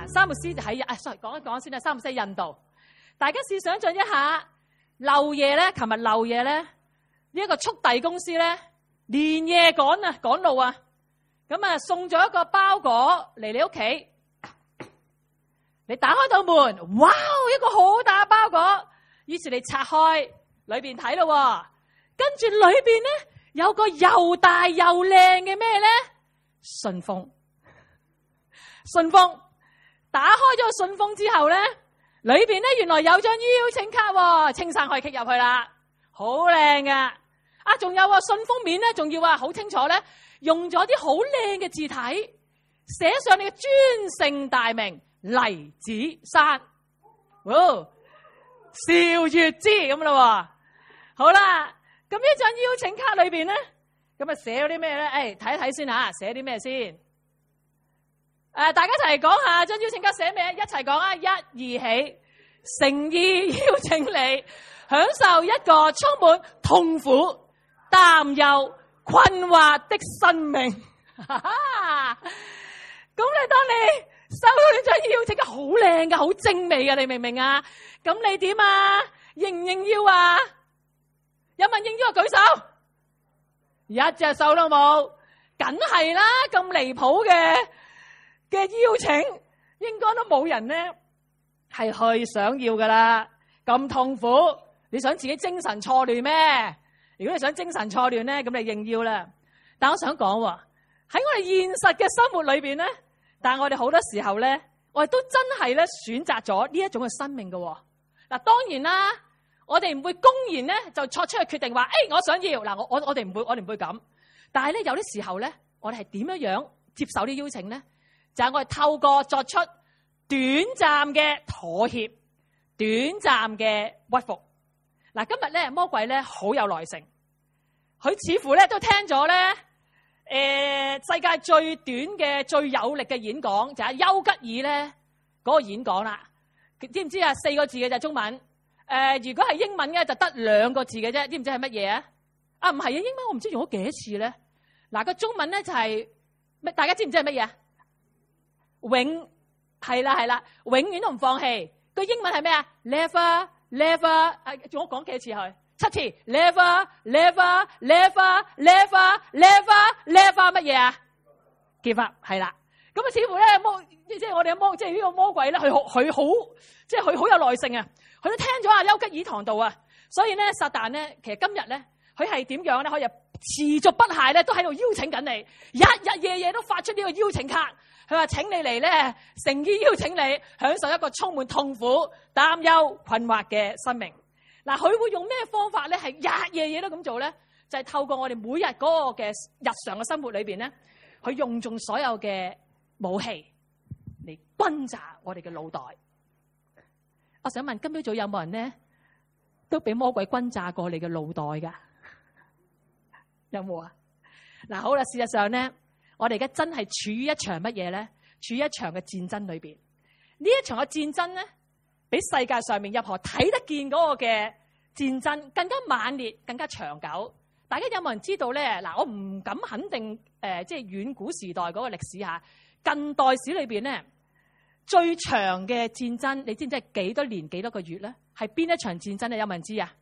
沙姆斯就喺講一講先啦。沙姆斯喺印度，大家試想象一下，漏夜咧，琴日漏夜咧，呢一個速遞公司咧，連夜趕路啊，咁啊送咗一個包裹嚟你屋企，你打開道門，哇，一個好大嘅包裹，於是你拆開裏邊睇咯，跟住裏邊咧有個又大又靚嘅咩咧？信封。信封打開咗個信封之後咧，裏邊咧原來有張邀請卡，青山可以 click 入去啦，好靚噶。仲有信封面咧，仲要好清楚咧，用咗啲好靚嘅字體，寫上你嘅尊姓大名黎子山，邵月之咁咯。好啦，咁呢張邀請卡裏邊咧，咁啊寫咗啲咩咧？睇一睇先吓，寫啲咩先？大家一齊講下張邀請卡寫咩？一齊講啊！一、二起，誠意邀請你享受一個充滿痛苦、擔憂、困惑的生命。咁你當你收到呢張邀請卡，好靚噶，好精美噶，你明唔明啊？咁你點啊？應唔應邀啊？有冇人應邀舉手？一隻手都冇，梗係啦！咁離譜嘅邀請，應該都冇人咧係去想要噶啦。咁痛苦，你想自己精神錯亂咩？如果你想精神錯亂咧，咁你應邀啦。但我想講喎，喺我哋現實嘅生活裏邊咧，但係我哋好多時候咧，我哋都真係咧選擇咗呢一種嘅生命嘅。嗱，當然啦，我哋唔會公然咧就作出去決定話，我想要嗱，我哋唔會咁。但係咧有啲時候咧，我哋係點樣接受啲邀請咧？就係我哋透過作出短暫嘅妥協、短暫嘅屈服。嗱，今日咧魔鬼咧好有耐性，佢似乎咧都聽咗咧世界最短嘅、最有力嘅演講，就係丘吉爾咧嗰個演講啦。知唔知啊？4個字嘅就係中文。如果係英文嘅就得2個字嘅啫。知唔知係乜嘢啊？唔係啊，英文我唔知用咗幾多次咧。嗱，個中文咧就係咩？大家知唔知係乜嘢？係啦，永遠都唔放棄。個英文係咩啊 ？Never，仲我講幾次佢？7次。Never，乜嘢啊 ？Give up 係啦。咁啊，似乎咧即係我哋即係呢個魔鬼咧，佢好有耐性啊！佢都聽咗阿丘吉爾堂道啊，所以咧撒旦咧，其實今日咧佢係點樣咧？可以持續不懈咧，都喺度邀請緊你，日日夜夜都發出呢個邀請卡。佢話請你嚟咧，誠意邀請你享受一個充滿痛苦、擔憂、困惑嘅生命。嗱，佢會用咩方法咧？係日夜夜都咁做咧？就係透過我哋每日嗰個嘅日常嘅生活裏邊咧，佢用盡所有嘅武器嚟轟炸我哋嘅腦袋。我想問今朝早有冇人咧都俾魔鬼轟炸過你嘅腦袋噶？有冇啊？嗱，好啦，事實上咧，我哋而家真係處於一場乜嘢咧？處於一場嘅戰爭裏邊。呢一場嘅戰爭咧，比世界上面任何睇得見嗰個嘅戰爭更加猛烈、更加長久。大家有冇人知道咧？嗱，我唔敢肯定即係遠古時代嗰個歷史嚇。近代史裏邊咧，最長嘅戰爭，你知唔知係幾多年、幾多個月咧？係邊一場戰爭咧？有冇人知啊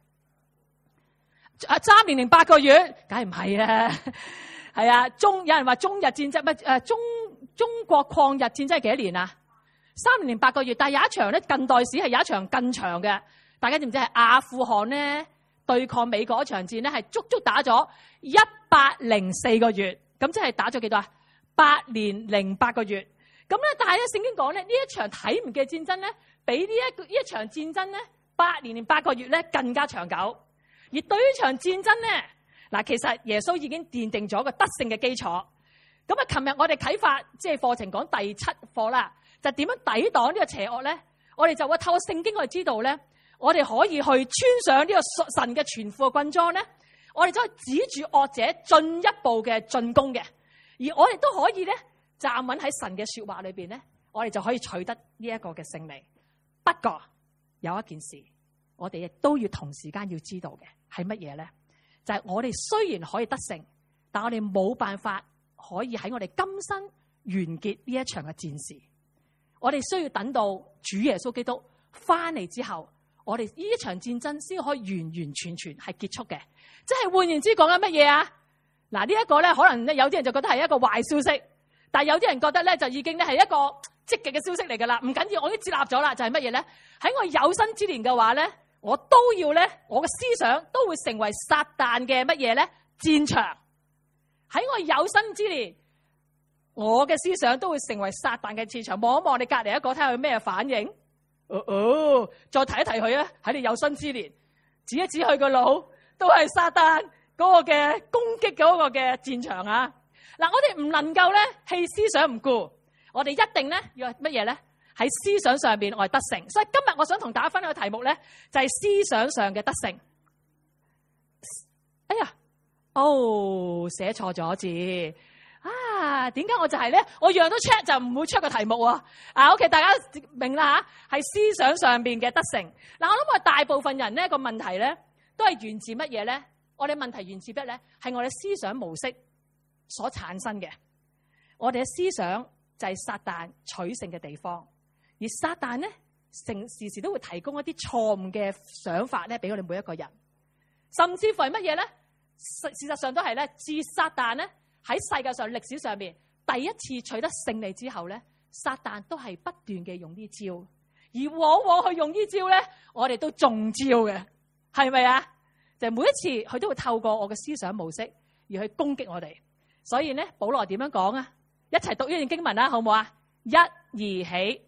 ？3年零8個月，梗係唔係啦？係啊，有人話中日戰爭中國抗日戰爭係幾多年啊？3年零8個月，但係有一場咧，近代史係有一場更長嘅。大家知唔知係阿富汗咧對抗美國嗰場戰咧，係足足打咗104個月，咁即係打咗幾多啊？8年零8個月。咁咧，但係咧聖經講咧，呢一場睇唔嘅戰爭咧，比呢一場戰爭咧8年零8個月咧更加長久。而對於場戰爭咧，嗱，其實耶穌已經奠定咗個得勝嘅基礎。咁啊，琴日我哋啟發即係課程講第7課啦，就點樣抵擋呢個邪惡咧？我哋就會透過聖經我哋知道咧，我哋可以去穿上呢個神嘅全副嘅軍裝咧，我哋就可以指住惡者進一步嘅進攻嘅，而我哋都可以咧站穩喺神嘅說話裏邊咧，我哋就可以取得呢一個嘅勝利。不過有一件事，我哋亦都要同時間要知道嘅係乜嘢咧？就係我哋雖然可以得勝，但我哋冇辦法可以喺我哋今生完結呢一場嘅戰事。 我哋需要等到主耶穌基督翻嚟之後，我哋呢一場戰爭先可以完完全全係結束嘅。即係換言之講緊乜嘢啊？嗱，呢一個咧，可能咧有啲人就覺得係一個壞消息，但係有啲人覺得咧就已經咧係一個積極嘅消息嚟噶啦。唔緊要，我已經接納咗啦。就係乜嘢咧？喺我有生之年嘅話咧，我都要咧，我嘅思想都會成為撒旦嘅乜嘢咧？戰場。喺我有生之年，我嘅思想都會成為撒旦嘅戰場。望一望你隔籬一個，睇下佢咩反應。再提一提佢啊！喺你有生之年，指一指佢個腦，都係撒旦嗰個嘅攻擊嗰個嘅戰場啊！嗱，我哋唔能夠咧棄思想唔顧，我哋一定咧要乜嘢咧？喺思想上邊我係得勝。所以今日我想同大家分享嘅題目咧，就係思想上嘅得勝。哎呀，寫錯咗字。點解我就係咧？我樣都 check 就唔會出個題目喎。OK， 大家明啦吓，係思想上邊嘅得勝。嗱，我諗我大部分人呢個問題咧，都係源自乜嘢咧？我哋問題源自乜咧？係我哋思想模式所產生嘅。我哋嘅思想就係撒旦取勝嘅地方，而撒旦咧時時都會提供一啲錯誤嘅想法咧，俾我哋每一個人，甚至乎係乜嘢咧？事實上都係咧，自撒旦咧。喺世界上歷史上面第一次取得勝利之後咧，撒旦都係不斷嘅用呢招，而往往去用呢招咧，我哋都中招嘅，係咪啊？就每一次佢都會透過我嘅思想模式而去攻擊我哋。所以咧，保羅點樣講啊？一齊讀呢段經文啦，好唔好啊？一二起。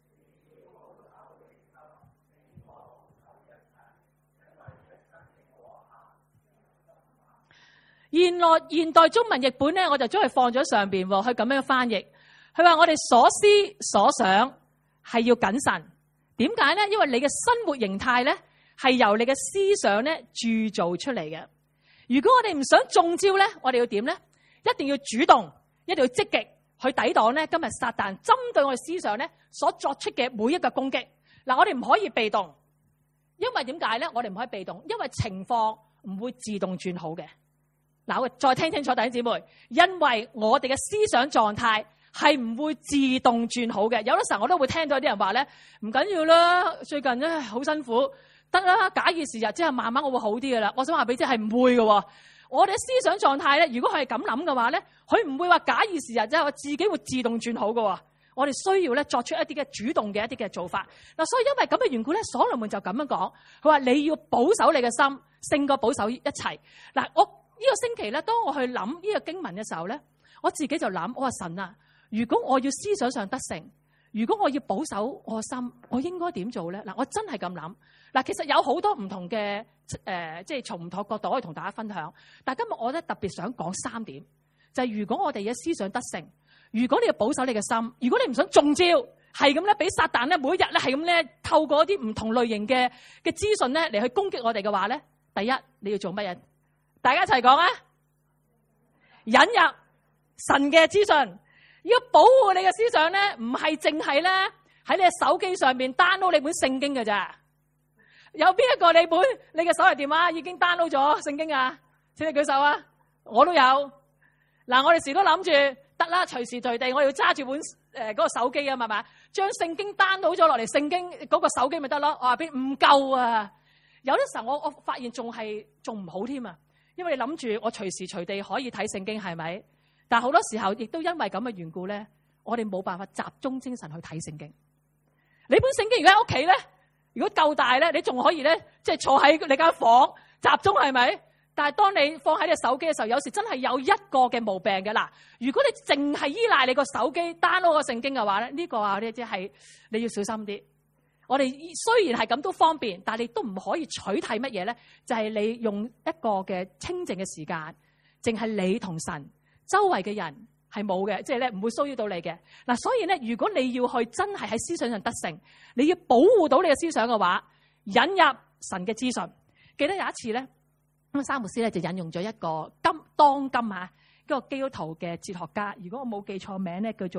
現代中文譯本咧，我就將佢放咗上邊，佢咁樣翻譯。佢話我哋所思所想係要謹慎。點解咧？因為你嘅生活形態咧係由你嘅思想咧鑄造出嚟嘅。如果我哋唔想中招咧，我哋要點咧？一定要主動，一定要積極去抵擋咧今日撒旦針對我哋思想咧所作出嘅每一個攻擊。嗱，我哋唔可以被動，因為點解咧？我哋唔可以被動，因為情況唔會自動轉好嘅。嗱，我再聽清楚弟兄姊妹，因為我哋嘅思想狀態係唔會自動轉好嘅。有啲時候我都會聽到啲人話咧，唔緊要啦，最近咧好辛苦，得啦，假以時日之後慢慢我會好啲㗎啦。我想話俾你知係唔會嘅。我哋嘅思想狀態咧，如果佢係咁諗嘅話咧，佢唔會話假以時日之後自己會自動轉好嘅。我哋需要咧作出一啲嘅主動嘅一啲嘅做法。嗱，所以因為咁嘅緣故咧，所羅門就咁樣講，佢話你要保守你嘅心，勝過保守一切。嗱，呢個星期咧，當我去諗呢個經文嘅時候咧，我自己就諗，我話神啊，如果我要思想上得勝，如果我要保守我心，我應該點做咧？嗱，我真係咁諗。嗱，其實有好多唔同嘅即係從唔同角度可以同大家分享。但係今日我咧特別想講3點，就係如果我哋嘅思想得勝，如果你要保守你嘅心，如果你唔想中招，係咁咧俾撒旦咧每一日咧係咁咧透過一啲唔同類型嘅資訊咧嚟去攻擊我哋嘅話咧，第一你要做乜嘢？大家一齊講啊！引入神嘅資訊，要保護你嘅思想咧，唔係淨係咧喺你嘅手機上面 download 你本聖經嘅咋？有邊一個你嘅手提電話已經 download 咗聖經啊？請你舉手啊！我都有。嗱，我哋時都諗住得啦，隨時隨地我要揸住本嗰個手機啊，係咪？將聖經 download 咗落嚟，聖經嗰個手機咪得咯？我話邊唔夠啊！有啲時候我發現仲唔好添啊！因為你諗住我隨時隨地可以睇聖經，係咪？但係好多時候亦都因為咁嘅緣故咧，我哋冇辦法集中精神去睇聖經。你本聖經如果喺屋企咧，如果夠大咧，你仲可以咧，即係坐喺你間房集中，係咪？但係當你放喺你手機嘅時候，有時真係有一個嘅毛病嘅啦。如果你淨係依賴你個手機 download 個聖經嘅話咧，呢個啊，呢即係你要小心啲。我哋雖然係咁都方便，但係你都唔可以取替乜嘢咧？就係你用一個嘅清靜嘅時間，淨係你同神，周圍嘅人係冇嘅，即係咧唔會騷擾到你嘅。嗱，所以咧，如果你要去真係喺思想上得勝，你要保護到你嘅思想嘅話，引入神嘅資訊。記得有一次咧，咁沙牧師咧就引用咗一個當今一個基督徒嘅哲學家，如果我冇記錯名咧，叫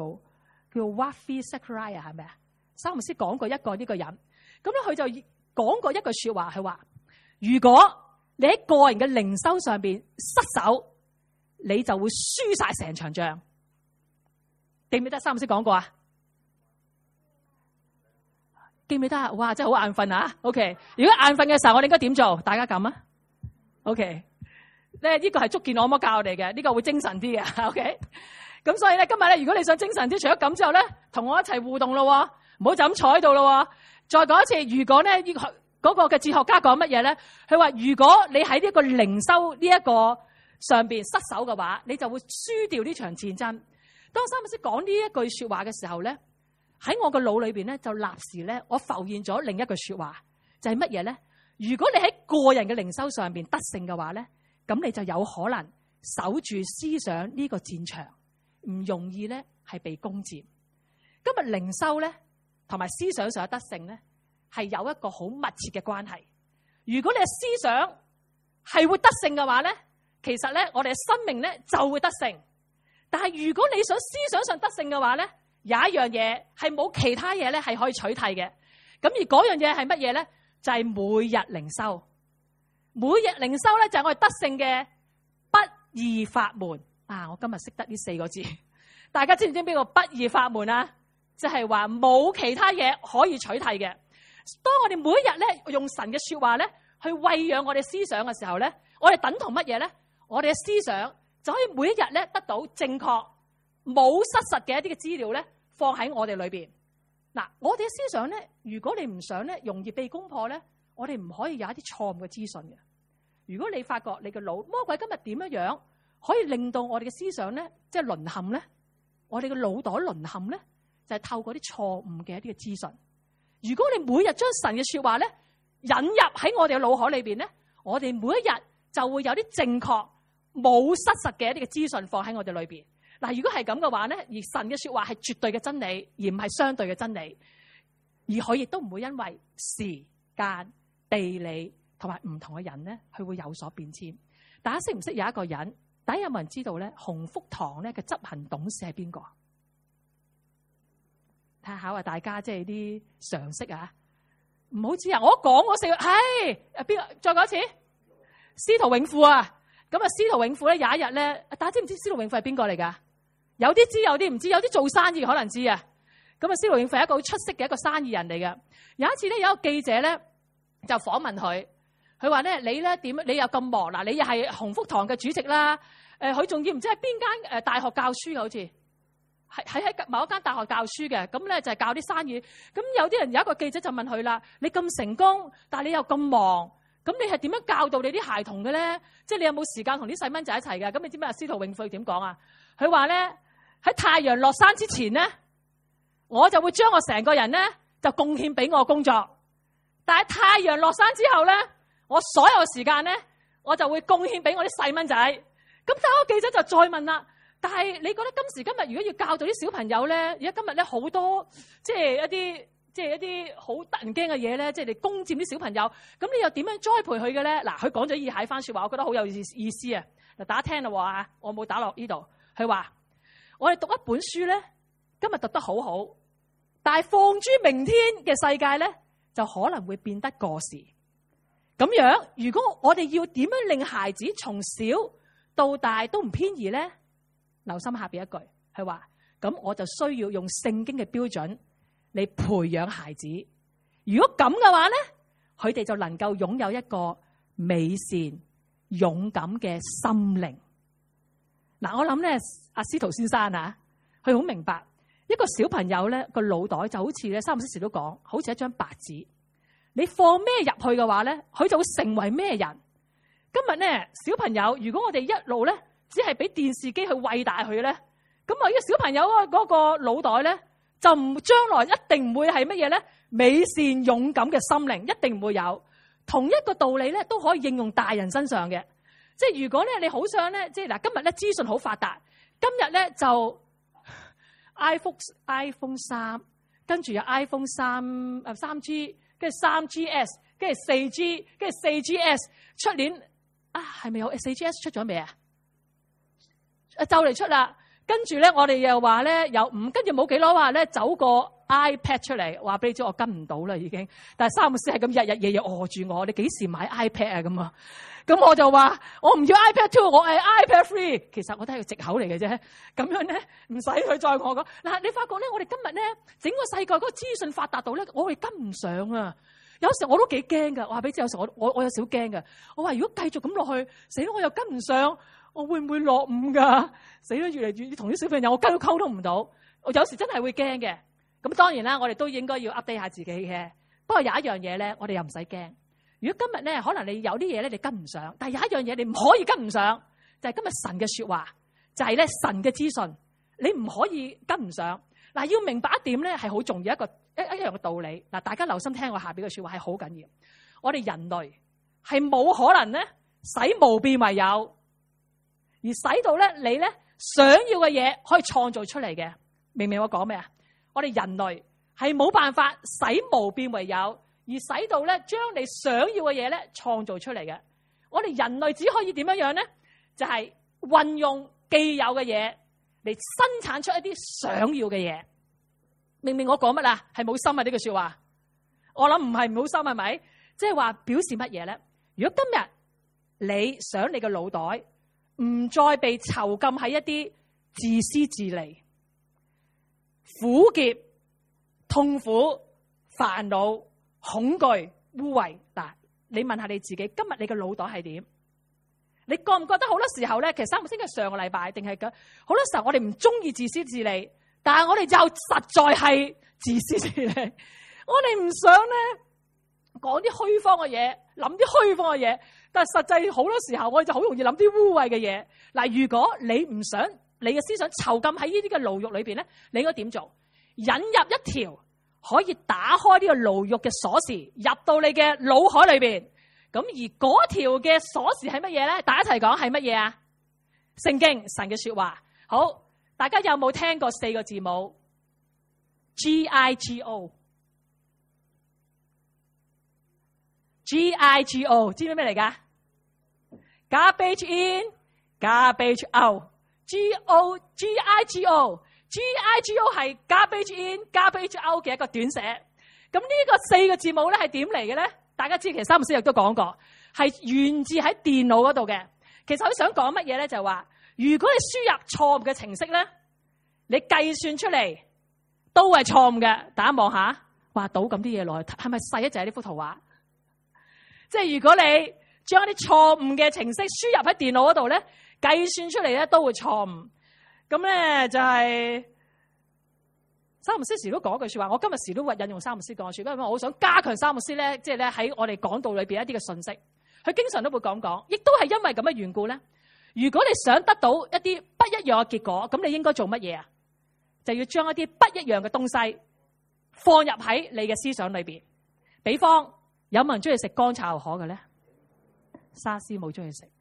Ravi Zacharias 係咪啊？沙牧師講過一個呢個人，咁咧佢就講過一句說話，佢話：如果你喺個人嘅靈修上邊失手，你就會輸晒成場仗。記唔記得沙牧師講過啊？ 記唔記得啊？哇，真係好眼瞓啊 ！OK， 如果眼瞓嘅時候，我哋應該點做？大家咁啊 ？OK， 呢個係觸見按摩教我哋嘅，呢個會精神啲嘅。OK， 咁所以咧，今日咧，如果你想精神啲，除咗咁之後咧，同我一齊互動咯，唔好就咁坐喺度咯。再講一次，如果咧嗰個嘅哲學家講乜嘢咧？佢話如果你喺呢個靈修呢一個上邊失手嘅話，你就會輸掉呢場戰爭。當三文師講呢一句說話嘅時候咧，喺我個腦裏邊咧就立時咧，我浮現咗另一句說話，就係乜嘢咧？如果你喺個人嘅靈修上邊得勝嘅話咧，咁你就有可能守住思想呢個戰場，唔容易咧係被攻佔。今日靈修咧同埋思想上嘅得勝咧，係有一個好密切嘅關係。如果你嘅思想係會得勝嘅話咧，其實咧我哋嘅生命咧就會得勝。但係如果你想思想上得勝嘅話咧，有一樣嘢係冇其他嘢咧係可以取替嘅。咁而嗰樣嘢係乜嘢咧？就係每日靈修。每日靈修咧就係我哋得勝嘅不二法門。啊，我今日識得呢4個字，大家知唔知邊個不二法門啊？就係話冇其他嘢可以取替嘅。當我哋每一日咧用神嘅說話咧去餵養我哋思想嘅時候咧，我哋等同乜嘢咧？我哋嘅思想就可以每一日咧得到正確冇失實嘅一啲嘅資料咧放喺我哋裏邊。嗱，我哋嘅思想咧，如果你唔想咧容易被攻破咧，我哋唔可以有一啲錯誤嘅資訊嘅。如果你發覺你嘅腦魔鬼今日點樣樣可以令到我哋嘅思想咧即係淪陷咧，我哋嘅腦袋淪陷咧，就係透過啲錯誤嘅一啲嘅資訊。如果你每日將神嘅說話咧引入喺我哋嘅腦海裏邊咧，我哋每一日就會有啲正確冇失實嘅一啲嘅資訊放喺我哋裏邊。嗱，如果係咁嘅話咧，而神嘅說話係絕對嘅真理，而唔係相對嘅真理，而佢亦都唔會因為時間、地理同埋唔同嘅人咧，佢會有所變遷。大家識唔識有一個人？大家有冇人知道咧？鴻福堂咧嘅執行董事係邊個？睇下考下大家，即係啲常識啊！唔好知啊！我講嗰4個係邊個？再講一次，司徒永富啊！咁啊，司徒永富咧有一日咧，大家知唔知司徒永富係邊個嚟噶？有啲知，有啲唔知，有啲做生意可能知啊。咁啊，司徒永富係一個好出色嘅一個生意人嚟嘅。有一次咧，有一個記者咧就訪問佢，佢話咧：你咧點？你又咁忙嗱？你又係鴻福堂嘅主席啦。佢仲要唔知喺邊間大學教書嘅，好似喺某一間大學教書嘅。咁咧就係教啲生意。咁有啲人有一個記者就問佢啦：你咁成功，但係你又咁忙，咁你係點樣教導你啲孩童嘅咧？即係你有冇時間同啲細蚊仔一齊嘅？咁你知唔知司徒永富點講啊？佢話咧，喺太陽落山之前咧，我就會將我成個人咧就貢獻俾我工作。但係太陽落山之後咧，我所有時間咧，我就會貢獻俾我啲細蚊仔。咁但係個記者就再問啦，但係你覺得今時今日如果要教導啲小朋友咧，而家今日咧好多即係一啲好得人驚嘅嘢咧，即係你攻佔啲小朋友，咁你又點樣栽培佢嘅咧？嗱，佢講咗以下一番說話，我覺得好有意思啊！嗱，大家聽啦喎，我冇打落呢度。佢話：我哋讀一本書咧，今日讀得好好，但係放諸明天嘅世界咧，就可能會變得過時。咁樣，如果我哋要點樣令孩子從小到大都唔偏移咧？留心下邊一句，佢話：咁我就需要用聖經嘅標準嚟培養孩子。如果咁嘅話咧，佢哋就能夠擁有一個美善、勇敢嘅心靈。嗱，我諗咧，阿司徒先生啊，佢好明白一個小朋友咧個腦袋就好似咧，三唔識時都講，好似一張白紙。你放咩入去嘅話咧，佢就會成為咩人。今日咧，小朋友，如果我哋一路咧只係俾電視機去餵大佢咧，咁啊，呢個小朋友嗰個腦袋咧就唔將來一定唔會係乜嘢咧？美善勇敢嘅心靈一定唔會有。同一個道理咧，都可以應用大人身上嘅。即係如果咧你好想咧，即係嗱，今日咧資訊好發達，今日咧就 iPhone 3，跟住有 iPhone 3G， 跟住 3GS， 跟住 4G， 跟住 4GS， 出年啊係咪有 4GS 出咗未啊？就嚟出啦。跟住咧，我哋又話咧有5，跟住冇幾耐話咧走個 iPad 出嚟，話俾你知我跟唔到啦已經。但係三牧師係咁日日夜夜餓住我，你幾時買 iPad 啊咁啊？ 咁我就話我唔要 iPad 2，我係 iPad 3。其實我都係個藉口嚟嘅啫。咁樣咧唔使佢再我講。嗱，你發覺咧，我哋今日咧整個世界嗰個資訊發達到咧，我哋跟唔上啊！有時我都幾驚噶，我話俾你知，有時我有少驚噶。我話如果繼續咁落去，死啦！我又跟唔上，我會唔會落伍噶？死啦！越嚟越同啲小朋友，我溝通唔到。我有時真係會驚嘅。咁當然啦，我哋都應該要 update 下自己嘅。不過有一樣嘢咧，我哋又唔使驚。如果今日咧，可能你有啲嘢咧，你跟唔上，但係有一樣嘢你唔可以跟唔上，就係今日神嘅說話，就係咧神嘅資訊，你唔可以跟唔上。嗱，要明白一點咧，係好重要一樣嘅道理。嗱，大家留心聽我下邊嘅說話係好緊要。我哋人類係冇可能咧使無變為有，而使到咧你咧想要嘅嘢可以創造出嚟嘅。明唔明我講咩啊？我哋人類係冇辦法使無變為有，而使到咧將你想要嘅嘢咧創造出嚟嘅。我哋人類只可以點樣樣咧？就係運用既有嘅嘢嚟生產出一啲想要嘅嘢。明明我講乜啦？係冇心啊！呢句說話，我諗唔係冇心係咪？即係話表示乜嘢咧？如果今日你想你嘅腦袋唔再被囚禁喺一啲自私自利、苦澀、痛苦、煩惱、恐懼、污穢，嗱，你問下你自己，今日你嘅腦袋係點？你覺唔覺得好多時候咧？其實三木星嘅上個禮拜定係嘅好多時候，我哋唔中意自私自利，但係我哋就實在係自私自利。我哋唔想咧講啲虛荒嘅嘢，諗啲虛荒嘅嘢，但係實際好多時候我哋就好容易諗啲污穢嘅嘢。嗱，如果你唔想你嘅思想囚禁喺呢啲嘅牢獄裏邊咧，你應該點做？引入一條可以打開呢個牢獄嘅鎖匙，入到你嘅腦海裏邊。咁而嗰條嘅鎖匙係乜嘢咧？大家一齊講係乜嘢啊？聖經神嘅說話。好，大家有冇聽過4個字母 GIGO？ GIGO 知唔知咩嚟噶？ Garbage in, garbage out。 GIGO 係 garbage in, garbage out 嘅一個短寫。咁呢個4個字母咧係點嚟嘅咧？大家知其實三木師亦都講過，係源自喺電腦嗰度嘅。其實佢想講乜嘢咧？就係話，如果你輸入錯誤嘅程式咧，你計算出嚟都係錯誤嘅。大家望下，話倒咁啲嘢落去，係咪細一隻呢幅圖畫？即係如果你將一啲錯誤嘅程式輸入喺電腦嗰度咧，計算出嚟咧都會錯誤。咁咧就係三木師時都講句說話，我今日時都會引用三木師講嘅說話，因為我好想加強三木師咧，即係咧喺我哋講道裏邊一啲嘅信息，佢經常都會講，亦都係因為咁嘅緣故咧。如果你想得到一啲不一樣嘅結果，咁你應該做乜嘢啊？就要將一啲不一樣嘅東西放入喺你嘅思想裏邊。比方，有冇人中意食乾炒牛河嘅咧？沙師冇中意食，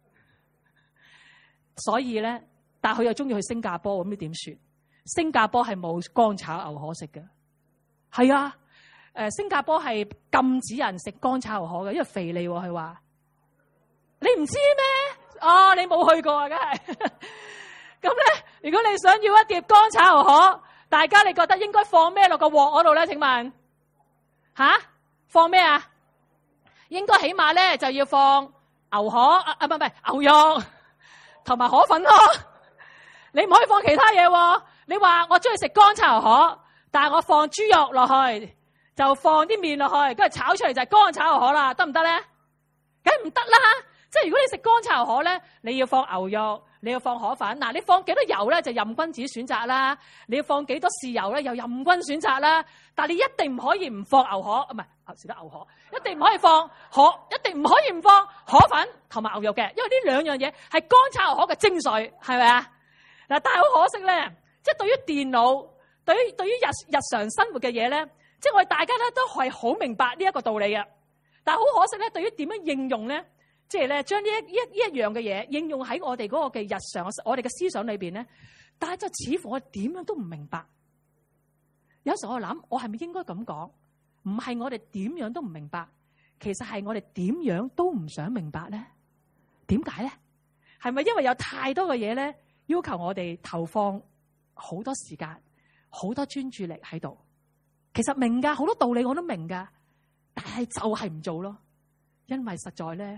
所以咧，但係佢又中意去新加坡，咁你點算？新加坡係冇乾炒牛河食嘅，係啊，新加坡係禁止人食乾炒牛河嘅，因為肥膩。佢話你唔知咩？哦，你冇去過啊，梗係。咁咧，如果你想要一碟乾炒牛河，大家你覺得應該放咩落個鑊嗰度咧？請問放咩啊？應該起碼咧就要放牛河唔係牛肉同埋河粉咯。你唔可以放其他嘢。你話我中意食乾炒牛河，但係我放豬肉落去，就放啲麵落去，跟住炒出嚟就係乾炒牛河啦，得唔得咧？梗係唔得啦！即係如果你食乾炒牛河咧，你要放牛肉，你要放河粉。嗱，你放幾多油咧就任君自己選擇啦。你要放幾多豉油咧又任君選擇啦。但係你一定唔可以唔放牛河，唔係食得牛河，一定唔可以放一定唔可以唔放河粉同埋牛肉嘅，因為呢兩樣嘢係乾炒牛河嘅精髓，係咪啊？嗱，但係好可惜咧。即係對於電腦，對於日常生活嘅嘢咧，即係我哋大家咧都係好明白呢一個道理嘅。但係好可惜咧，對於點樣應用咧，即係咧將呢一樣嘅嘢應用喺我哋嗰個嘅日常，我哋嘅思想裏邊咧，但係就似乎我點樣都唔明白。有時候我諗，我係咪應該咁講？唔係我哋點樣都唔明白，其實係我哋點樣都唔想明白咧？點解咧？係咪因為有太多嘅嘢咧，要求我哋投放好多時間、好多專注力喺度？其實明噶，好多道理我都明噶，但係就係唔做咯。因為實在咧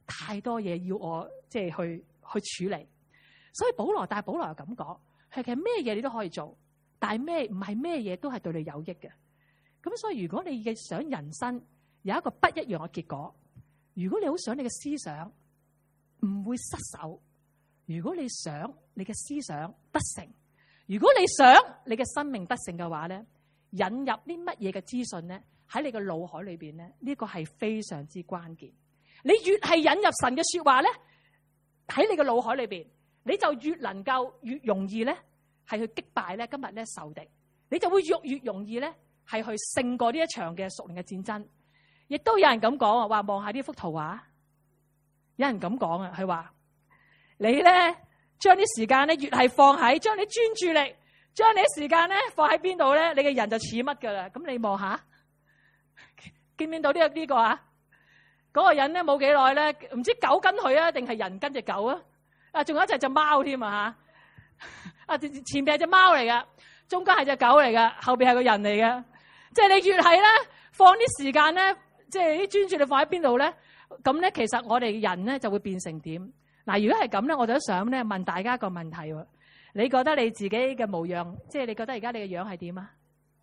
太多嘢要我即係去處理。所以保羅又咁講，其實咩嘢你都可以做，但係唔係咩嘢都係對你有益嘅。咁所以如果你嘅想人生有一個不一樣嘅結果，如果你好想你嘅思想唔會失手，如果你想你嘅思想得勝，如果你想你嘅生命得勝嘅話咧，引入啲乜嘢嘅資訊咧喺你嘅腦海裏邊咧，呢個係非常之關鍵。你越係引入神嘅說話咧喺你嘅腦海裏邊，你就越能夠越容易咧係去擊敗咧今日咧仇敵，你就會越容易咧係去勝過呢一場嘅屬靈嘅戰爭。亦都有人咁講啊，話望下呢幅圖畫，有人咁講啊，佢話你咧將啲時間咧越係放喺將你專注力，將你啲時間咧放喺邊度咧，你嘅人就似乜噶啦。咁你望下，見唔見到呢個啊？嗰個人咧冇幾耐咧，唔知狗跟佢啊，定係人跟隻狗啊？啊，仲有一隻貓添啊吓！啊，前邊係隻貓嚟噶，中間係隻狗嚟噶，後邊係個人嚟噶。即係你越係咧放啲時間咧，即係啲專注力放喺邊度咧，咁咧其實我哋人咧就會變成點？嗱，如果係咁咧，我就想咧問大家一個問題喎。你覺得你自己嘅模樣，即係你覺得而家你嘅樣係點啊？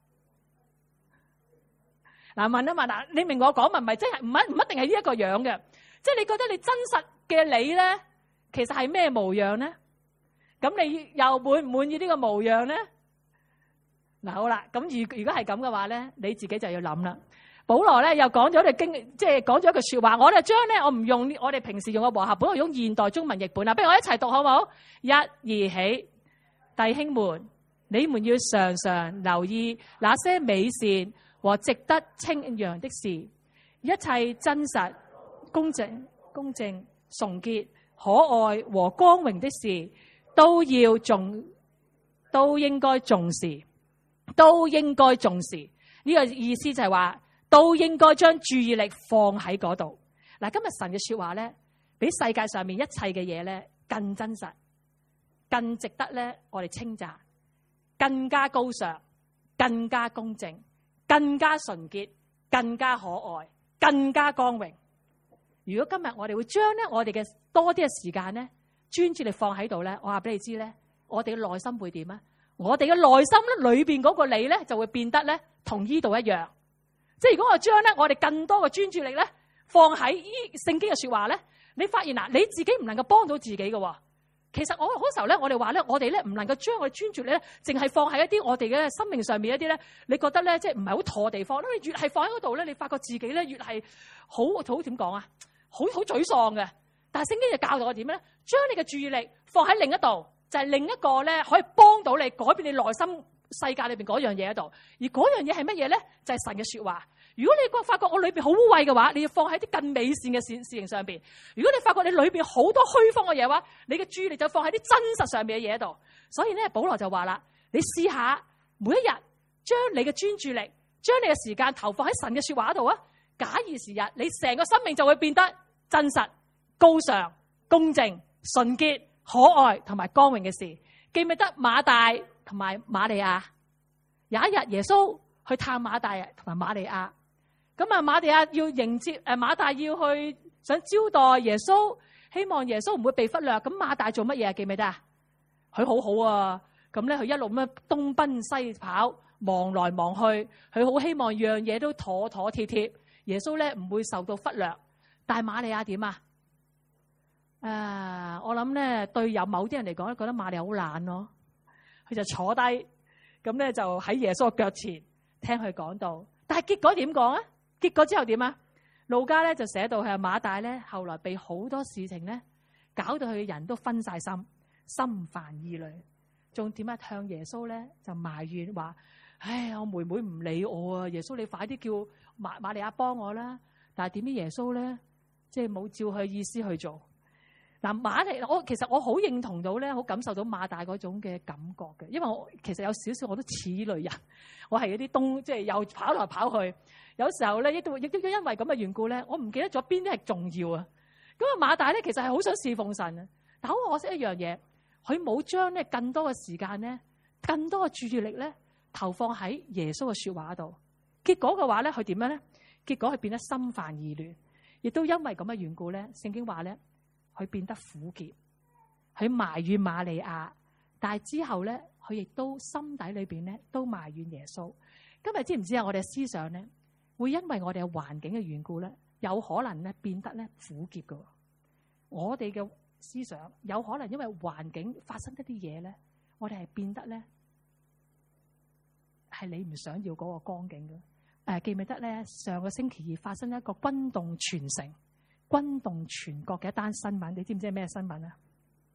嗱，問一問嗱，你明我講唔係真係唔一定係呢一個樣嘅，即係你覺得你真實嘅你咧，其實係咩模樣咧？咁你又滿唔滿意呢個模樣咧？嗱，好啦，咁如果係咁嘅話咧，你自己就要諗啦。保羅咧又講咗即係講咗一句說話，我哋將咧我唔用我哋平時用嘅和合本，我用現代中文譯本啊，不如我一齊讀好唔好？一、二起，弟兄們，你們要常常留意那些美善和值得稱揚的事，一切真實、公正、純潔、可愛和光榮的事，都應該重視。呢個意思就係話，都應該將注意力放喺嗰度。嗱，今日神嘅說話咧，比世界上面一切嘅嘢咧更真實，更值得咧我哋稱讚，更加高尚，更加公正，更加純潔，更加可愛，更加光榮。如果今日我哋會將咧我哋嘅多啲嘅時間咧專注力放喺度咧，我話俾你知咧，我哋嘅內心會點啊？我哋嘅內心咧裏邊嗰個你咧就會變得咧同呢度一樣。即係如果我將咧我哋更多嘅專注力咧放喺聖經嘅說話咧，你發現嗱，你自己唔能夠幫到自己嘅。其實我好多時候咧，我哋話咧，我哋咧唔能夠將我哋專注力咧，淨係放喺一啲我哋嘅生命上面一啲咧，你覺得咧即係唔係好妥嘅地方。因為越係放喺嗰度咧，你發覺自己咧越係好點講啊，好沮喪嘅。但係聖經就教導我點咧，將你嘅注意力放喺另一度。就係另一個咧，可以幫到你改變你內心世界裏邊嗰樣嘢喺度。而嗰樣嘢係乜嘢咧？就係神嘅說話。如果你發覺我裏邊好污穢嘅話，你要放喺啲更美善嘅事情上邊。如果你發覺你裏邊好多虛謊嘅嘢話，你嘅注意力就放喺啲真實上面嘅嘢喺度。所以咧，保羅就話啦，你試下每一日將你嘅專注力、將你嘅時間投放喺神嘅說話度啊。假以時日，你成個生命就會變得真實、高尚、公正、純潔、可愛同埋光榮嘅事。記唔記得馬大同埋瑪利亞？有一日耶穌去探馬大同埋瑪利亞，咁啊馬利亞要迎接馬大要去想招待耶穌，希望耶穌唔會被忽略。咁馬大做乜嘢啊？記唔記得啊？佢好好啊，咁咧佢一路咁樣東奔西跑，忙來忙去，佢好希望樣嘢都妥妥貼貼，耶穌咧唔會受到忽略。但係瑪利亞點啊？我諗咧，對有某啲人嚟講咧，覺得瑪利亞好懶咯。佢就坐低，咁咧就喺耶穌嘅腳前聽佢講道。但係結果點講啊？結果之後點啊？路加咧就寫到係馬大咧，後來被好多事情咧搞到佢嘅人都分晒心，心煩意累，仲點啊？向耶穌咧就埋怨話：唉，我妹妹唔理我啊！耶穌你快啲叫瑪利亞幫我啦！但係點知耶穌咧，即係冇照佢意思去做。嗱，其實我好認同到咧，好感受到馬大嗰種嘅感覺嘅，因為我其實有少少我都似類人，我係嗰啲即係又跑來跑去，有時候咧亦都因為咁嘅緣故咧，我唔記得咗邊啲係重要啊。咁啊，馬大咧其實係好想侍奉神啊，但好可惜一樣嘢，佢冇將咧更多嘅時間咧、更多嘅注意力咧投放喺耶穌嘅說話度。結果嘅話咧，佢點樣咧？結果佢變得心煩意亂。 亦都因為咁嘅緣故咧，聖經話咧，佢變得苦澀，佢埋怨瑪利亞，但係之後咧，佢亦都心底裏邊咧都埋怨耶穌。今日知唔知啊？我哋嘅思想咧，會因為我哋嘅環境嘅緣故咧，有可能咧變得咧苦澀噶。我哋嘅思想有可能因為環境發生一啲嘢咧，我哋係變得咧係你唔想要嗰個光景嘅。記唔記得咧？上個星期二發生一個轟動全城、轟動全國嘅一單新聞，你知唔知係咩新聞啊？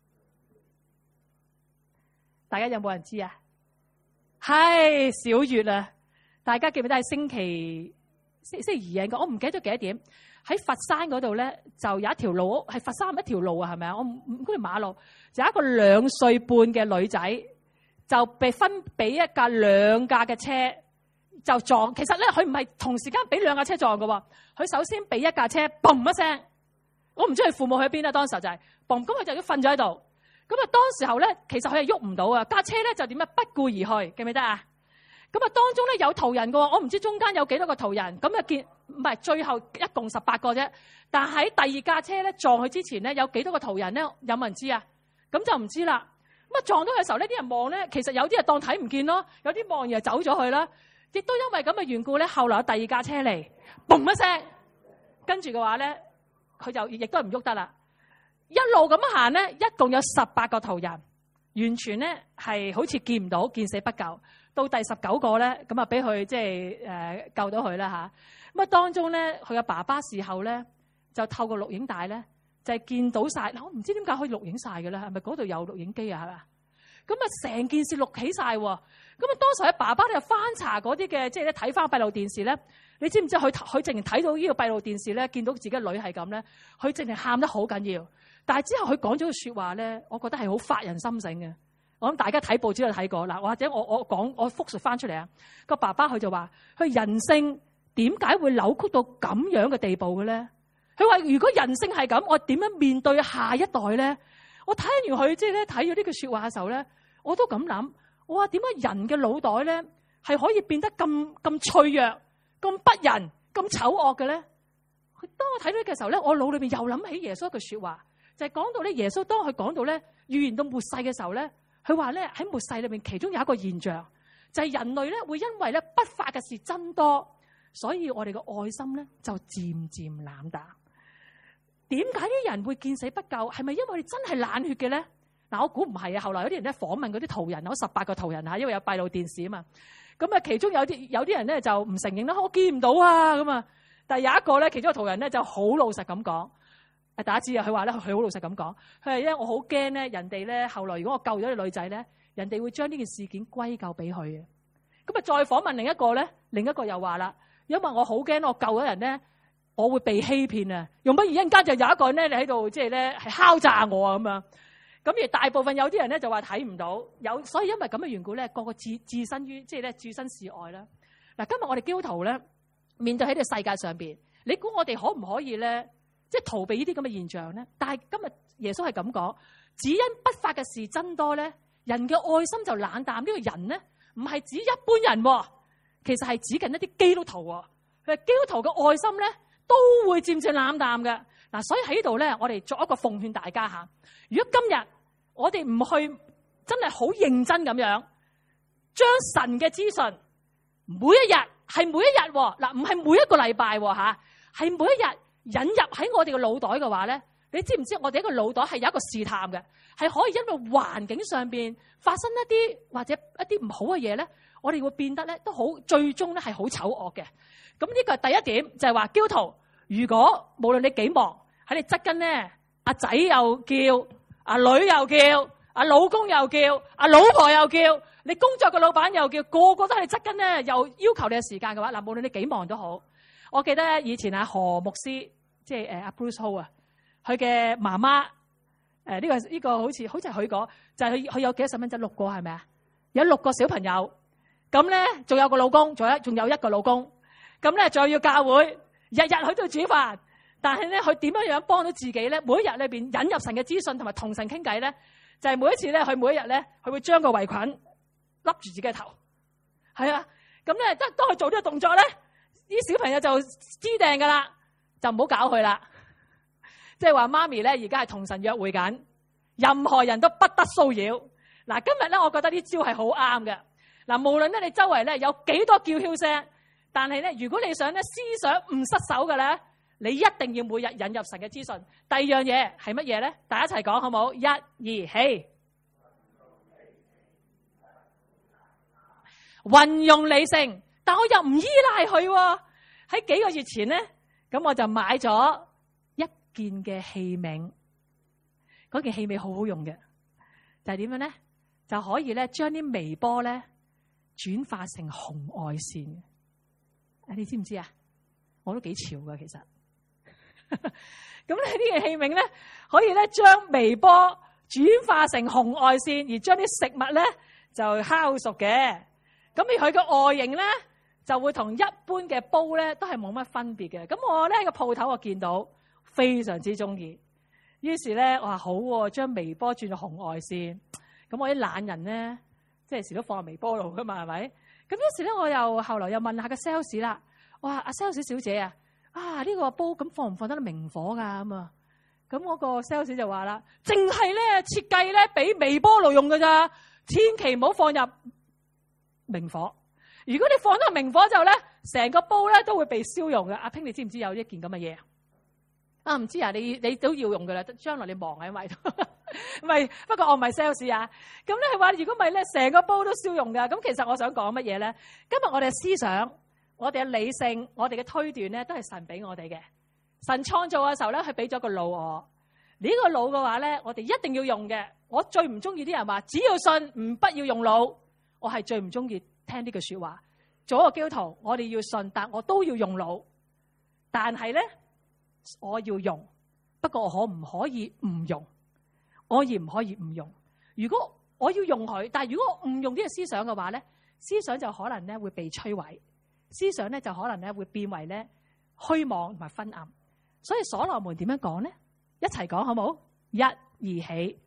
大家有冇人知啊？係小月啊！大家記唔記得係星期二啊？我唔記得咗幾多點。喺佛山嗰度咧，就有一條路，係佛山一條路啊，係咪啊？我唔嗰條馬路，就有一個2歲半嘅女仔就被分俾2架嘅車就撞。其實咧，佢唔係同時間俾2架車撞嘅喎。佢首先俾1架車，嘣一聲，我唔知佢父母喺邊啊。當時就係嘣，咁佢就要瞓咗喺度。咁啊，當時候咧，其實佢係喐唔到啊。架車咧就點樣不顧而去，記唔記得啊？咁啊，當中咧有途人嘅喎，我唔知中間有幾多個途人。咁啊見唔係最後一共18個啫。但喺第2架車咧撞佢之前咧，有幾多個途人咧？有冇人知啊？咁就唔知啦。咁啊撞到嘅時候呢，啲人望咧，其實有啲人當睇唔見咯，有啲望完就走咗去啦。亦都因為咁嘅緣故咧，後來有第2架車嚟，嘣一聲，跟住嘅話咧，佢就亦都唔喐得啦。一路咁行咧，一共有18個途人，完全咧係好似見唔到，見死不救。到第19個咧，咁啊俾佢即係救到佢啦吓。咁啊當中咧，佢嘅爸爸事後咧就透過錄影帶咧，就係見到晒。嗱，我唔知點解可以錄影晒嘅咧，係咪嗰度有錄影機啊？係嘛？咁啊成件事錄起晒喎。咁啊當時喺爸爸咧就翻查嗰啲嘅，即係咧睇翻閉路電視咧。你知唔知佢淨係睇到呢個閉路電視咧，見到自己嘅女係咁咧，佢淨係喊得好緊要。但係之後佢講咗句說話咧，我覺得係好發人深省嘅。我諗大家睇報紙都睇過嗱，或者我複述翻出嚟啊。個爸爸佢就話：佢人性點解會扭曲到咁樣嘅地步嘅咧？佢話如果人性係咁，我點樣面對下一代咧？我聽完佢即係咧睇咗呢句說話嘅時候咧，我都咁諗，我話點解人嘅腦袋咧係可以變得咁脆弱、咁不仁、咁醜惡嘅咧？當我睇到嘅時候咧，我腦裏邊又諗起耶穌一句說話，就係講到咧耶穌當佢講到咧預言到末世嘅時候咧。佢話咧喺末世裏面，其中有一個現象，就係人類咧會因為咧不法嘅事增多，所以我哋嘅愛心咧就漸漸冷淡。點解啲人會見死不救？係咪因為我哋真係冷血嘅咧？嗱，我估唔係啊。後來有啲人咧訪問嗰啲途人，有18個途人吓，因為有閉路電視啊嘛。咁啊，其中有啲人咧就唔承認啦，我見唔到啊咁啊。但係有一個咧，其中個途人咧就好老實咁講。大家知啊，佢話咧，佢好老實咁講，佢係因為我好驚咧，人哋咧後來如果我救咗啲女仔咧，人哋會將呢件事件歸咎俾佢嘅。咁啊，再訪問另一個咧，另一個又話啦，因為我好驚我救咗人咧，我會被欺騙啊，用乜而一陣間就有一個人咧，你喺度即係咧係敲詐我啊咁樣。咁而大部分有啲人咧就話睇唔到，所以因為咁嘅緣故咧，個個置身於即係咧置身事外啦。嗱，今日我哋基督徒咧面對喺呢個世界上邊，你估我哋可唔可以咧？即係逃避呢啲咁嘅現象咧，但係今日耶穌係咁講，只因不法嘅事增多咧，人嘅愛心就冷淡。呢個人咧唔係指一般人，其實係指緊一啲基督徒。佢話基督徒嘅愛心咧都會漸漸冷淡嘅。嗱，所以喺呢度咧，我哋作一個奉勸大家吓，如果今日我哋唔去真係好認真咁樣將神嘅資訊每一日係每一日嗱，唔係每一個禮拜吓，係每一日。引入喺我哋嘅腦袋嘅話咧，你知唔知我哋一個腦袋係有一個試探嘅，係可以因為環境上邊發生一啲或者一啲唔好嘅嘢咧，我哋會變得咧都好，最終咧係好醜惡嘅。咁呢個係第一點，就係話基督徒，如果無論你幾忙，喺你側跟咧，阿仔又叫，阿女又叫，阿老公又叫，阿老婆又叫，你工作嘅老闆又叫，個個都喺你側跟咧，又要求你嘅時間嘅話，嗱，無論你幾忙都好。我記得以前阿何牧師，即係阿 Bruce Ho 啊，佢嘅媽媽，呢個好似係佢講，就係佢有幾多細蚊仔？6個係咪啊？有6個小朋友，咁咧仲有個老公，仲有一個老公，咁咧仲要教會，日日佢都要煮飯，但係咧佢點樣幫到自己咧？每一日裏邊引入神嘅資訊同埋同神傾偈咧，就係每一次咧，佢每一日咧，佢會將個圍裙笠住自己嘅頭，係啊，咁咧當佢做呢個動作咧。啲小朋友就知定噶啦， 就唔好搞佢啦。即係話媽咪咧，而家係同神約會緊，任何人都不得騷擾。嗱，今日咧，我覺得呢招係好啱嘅。嗱，無論咧你周圍咧有幾多叫囂聲，但係咧，如果你想咧思想唔失手嘅咧，你一定要每日引入神嘅資訊。第二樣嘢係乜嘢咧？大家一齊講好唔好？一、二、起，運用理性，但我又唔依賴佢喎。喺幾個月前咧，咁我就買咗一件嘅器皿，嗰件器皿好好用嘅，就係點樣咧？就可以咧將啲微波咧轉化成紅外線。你知唔知啊？我都幾潮噶，其實。咁咧呢件器皿咧，可以咧將微波轉化成紅外線，而將啲食物咧就烤熟嘅。咁而佢嘅外形咧，就會同一般嘅煲咧都係冇乜分別嘅。咁我咧喺個鋪頭我見到非常之中意，於是咧我話好喎，將微波轉到紅外線。咁我啲懶人咧，即係時都放喺微波爐噶嘛，係咪？咁於是咧我又後來又問下個 sales 啦，我話阿 sales 小姐啊，呢個煲咁放唔放得明火噶咁啊？咁我個 sales 就話啦，淨係咧設計咧俾微波爐用噶咋，千祈唔好放入明火。如果你放咗明火之後咧，成個煲咧都會被燒溶嘅。阿拼，你知唔知有一件咁嘅嘢？唔知啊，你都要用噶啦，將來你忙喺埋度。唔係，不過我唔係 sales 啊。咁咧係話，如果唔係咧，成個煲都燒溶噶。咁其實我想講乜嘢咧？今日我哋嘅思想、我哋嘅理性、我哋嘅推斷咧，都係神俾我哋嘅。神創造嘅時候咧，佢俾咗個腦我。呢個腦嘅話咧，我哋一定要用嘅。我最唔中意啲人話，只要信，不要用腦。我係最唔中意聽呢句說話。做一個基督徒，我哋要信，但我都要用腦。但係咧，我要用，不過我可唔可以唔用？我亦唔可以唔用。如果我要用佢，但係如果我唔用呢個思想嘅話咧，思想就可能咧會被摧毀，思想咧就可能咧會變為咧虛妄同埋昏暗。所以所羅門點樣講咧？一齊講好冇？一、二起。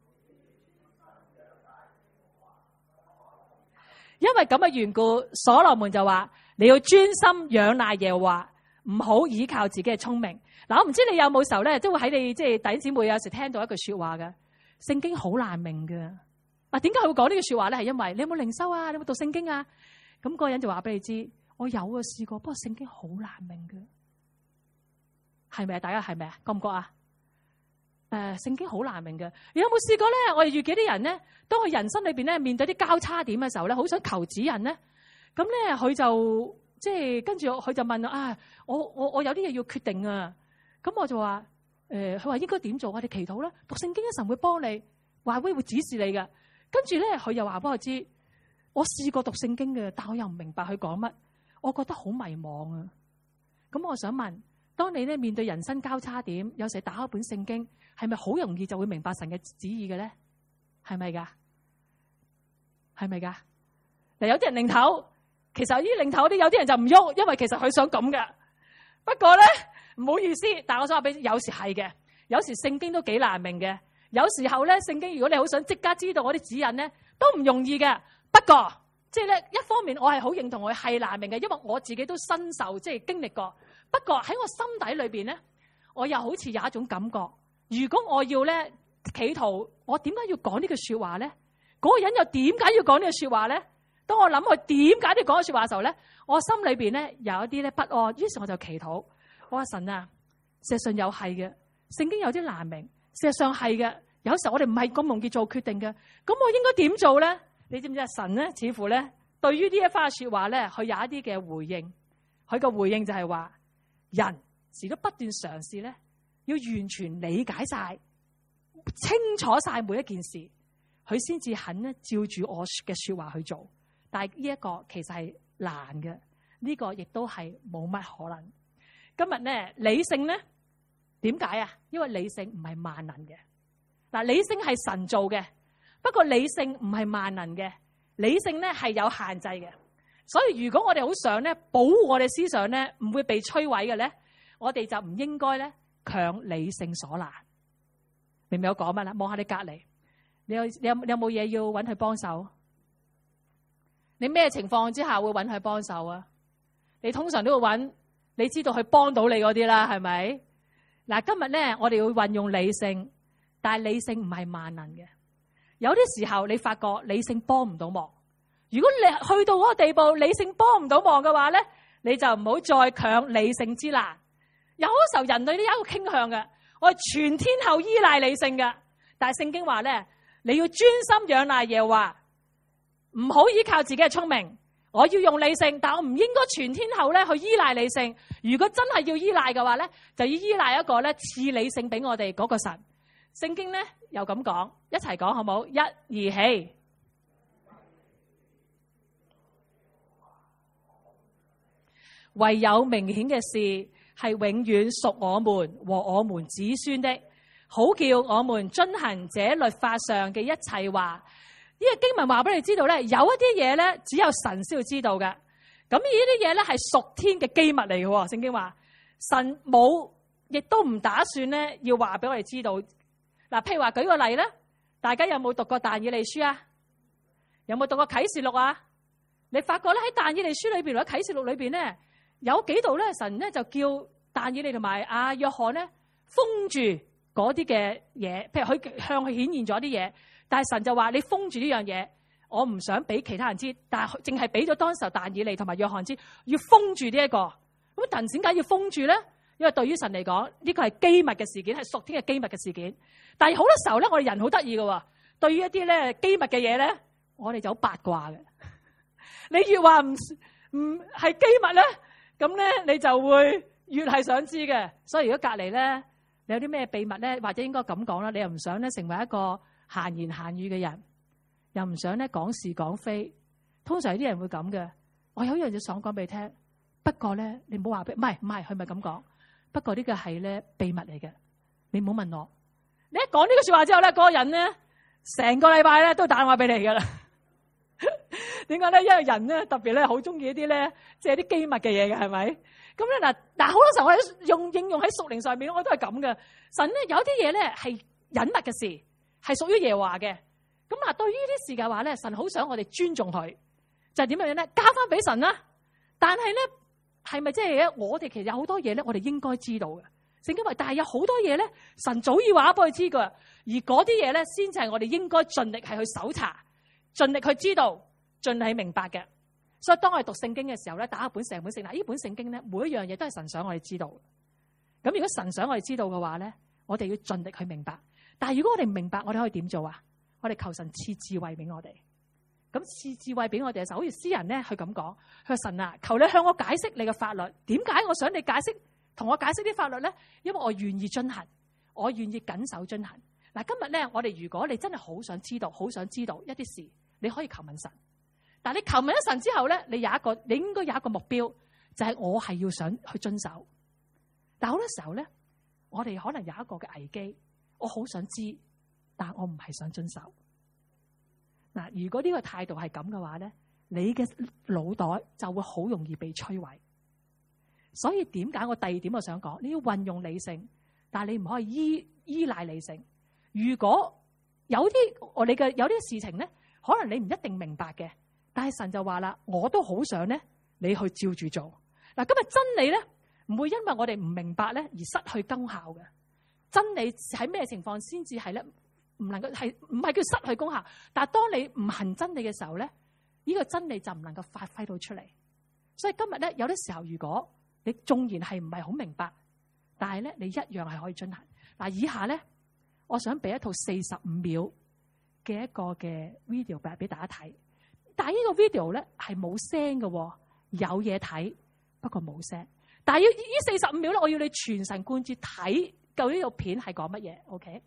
因為咁嘅緣故，所羅門就話：你要專心仰賴耶和華，唔好依靠自己嘅聰明。嗱，我唔知你有冇時候咧，都會喺你即係弟兄姊妹有時聽到一句說話嘅，聖經好難明嘅。點解佢會講呢句說話咧？係因為你有冇靈修啊？你有冇讀聖經啊？咁嗰個人就話俾你知，我有啊，試過，不過聖經好難明嘅，係咪啊？大家係咪啊？覺唔覺啊？聖經好難明嘅。你有冇試過咧？我哋遇見啲人咧，當佢人生裏邊咧面對啲交叉點嘅時候咧，好想求指引咧，咁咧佢就即係跟住佢就問啊，我有啲嘢要決定啊。咁我就話，佢話應該點做？我哋祈禱啦，讀聖經嘅神會幫你，話會指示你嘅。跟住咧，佢又話俾我知，我試過讀聖經嘅，但我又唔明白佢講乜，我覺得好迷茫啊。咁我想問，當你咧面對人生交叉點，有時打開本聖經，係咪好容易就會明白神嘅旨意嘅咧？係咪噶？係咪噶？嗱，有啲人擰頭，其實呢啲擰頭啲，有啲人就唔喐，因為其實佢想咁嘅。不過咧，唔好意思，但係我想話俾你，有時係嘅，有時聖經都幾難明嘅。有時候咧，聖經如果你好想即刻知道我啲指引咧，都唔容易嘅。不過，即係咧，一方面我係好認同佢係難明嘅，因為我自己都身受即係經歷過。不過喺我心底裏邊咧，我又好似有一種感覺，如果我要咧企圖，我點解要講呢句說話咧？嗰個人又點解要講呢句說話咧？當我諗佢點解要講呢句說話嘅時候咧，我心裏邊咧有一啲咧不安，於是我就祈禱，我話神啊，事實上又係嘅，聖經有啲難明，事實上係嘅，有時候我哋唔係咁容易做決定嘅，咁我應該點做咧？你知唔知啊？神咧似乎咧對於呢一番說話咧，佢有一啲嘅回應，佢個回應就係話，人時都不斷嘗試咧，要完全理解晒、清楚晒每一件事，佢先至肯咧照住我嘅說話去做。但係呢一個其實係難嘅，呢個亦都係冇乜可能。今日咧理性咧點解啊？因為理性唔係萬能嘅。嗱，理性係神做嘅，不過理性唔係萬能嘅，理性咧係有限制嘅。所以如果我哋好想咧保護我哋思想咧唔會被摧毀嘅咧，我哋就唔應該咧強理性所難。明唔明我講乜啦？望下你隔籬，你有冇嘢要揾佢幫手？你咩情況之下會揾佢幫手啊？你通常都會揾你知道去幫到你嗰啲啦，係咪？嗱，今日咧我哋要運用理性，但係理性唔係萬能嘅。有啲時候你發覺理性幫唔到忙。如果你去到嗰個地步，理性幫唔到忙嘅話咧，你就唔好再強理性之難。有好多時候人類都有一個傾向嘅，我係全天候依賴理性嘅。但係聖經話咧，你要專心仰賴耶和華，唔好依靠自己嘅聰明。我要用理性，但我唔應該全天候咧去依賴理性。如果真係要依賴嘅話咧，就要依賴一個咧賜理性俾我哋嗰個神。聖經咧又咁講，一齊講好冇？一、二起。唯有明顯嘅事係永遠屬我們和我們子孫的，好叫我們遵行這律法上嘅一切話。呢個經文話俾你知道咧，有一啲嘢咧只有神先要知道嘅。咁呢啲嘢咧係屬天嘅機密嚟嘅。聖經話神冇，亦都唔打算咧要話俾我哋知道。嗱，譬如話舉個例咧，大家有冇讀過但以理書啊？有冇讀過啟示錄啊？你發覺咧喺但以理書裏邊或者啟示錄裏邊咧，有幾度咧神咧就叫但以理同埋阿約翰咧封住嗰啲嘅嘢，譬如佢向佢顯現咗啲嘢。但係神就話你封住呢樣嘢，我唔想俾其他人知，但係淨係俾咗當時候但以理同埋約翰知，要封住呢一個。咁但點解要封住咧？因為對於神嚟講，呢個係機密嘅事件，係屬天嘅機密嘅事件。但係好多時候咧，我哋人好得意嘅，對於一啲咧機密嘅嘢咧，我哋就好八卦嘅。你越話唔係機密咧，咁咧你就會越係想知嘅。所以如果隔籬咧你有啲咩秘密咧，或者應該咁講啦，你又唔想咧成為一個閒言閒語嘅人，又唔想咧講是講非，通常有啲人會咁嘅。我有一樣嘢想講俾你聽，不過咧你唔好話俾，唔係佢咪咁講。不過呢個係咧秘密嚟嘅，你唔好問我。你一講呢個說話之後咧，嗰個人咧成個禮拜咧都打電話俾你噶啦。點解咧？因為人咧特別咧好中意一啲咧即係啲機密嘅嘢嘅，係咪？咁咧嗱，但係好多時候我喺應用喺屬靈上面，我都係咁嘅。神咧有啲嘢咧係隱密嘅事。係屬於耶和華嘅。咁嗱，對於呢啲事嘅話咧，神好想我哋尊重佢，就係點樣樣咧？交翻俾神啦。但係咧，係咪即係咧？我哋其實有好多嘢咧，我哋應該知道嘅。聖經話，但係有好多嘢咧，神早已話俾佢知噶。而嗰啲嘢咧，先至係我哋應該盡力係去搜查，盡力去知道，盡力去明白嘅。所以當我哋讀聖經嘅時候咧，打一本成本聖經，呢本聖經咧，每一樣嘢都係神想我哋知道。咁如果神想我哋知道嘅話咧，我哋要盡力去明白。但係如果我哋唔明白，我哋可以點做啊？我哋求神賜智慧俾我哋。咁賜智慧俾我哋嘅時候，好似詩人咧，佢咁講：佢話神啊，求你向我解釋你嘅法律。點解我想你解釋，同我解釋啲法律咧？因為我願意遵行，我願意謹守遵行。嗱，今日咧，我哋如果你真係好想知道，好想知道一啲事，你可以求問神。但係你求問咗神之後咧，你應該有一個目標，就係我係要想去遵守。但係好多時候咧，我哋可能有一個嘅危機。我好想知，但我唔係想遵守。嗱，如果呢個態度係咁嘅話咧，你嘅腦袋就會好容易被摧毀。所以點解我第二點我想講，你要運用理性，但係你唔可以依賴理性。如果有啲事情咧，可能你唔一定明白嘅，但係神就話啦，我都好想咧你去照住做。嗱，今日真理咧唔會因為我哋唔明白咧而失去功效嘅。真理喺咩情況先至係咧？唔能夠係唔係叫失去功效？但係當你唔行真理嘅時候咧，呢個真理就唔能夠發揮到出嚟。所以今日咧，有啲時候如果你縱然係唔係好明白，但係咧你一樣係可以進行。嗱，以下咧，我想俾一套45秒嘅一個嘅 video 俾大家睇。但係呢個 video 咧係冇聲嘅，有嘢睇，不過冇聲。但係要呢45秒咧，我要你全神貫注睇。究竟呢個片係講乜嘢 ？OK。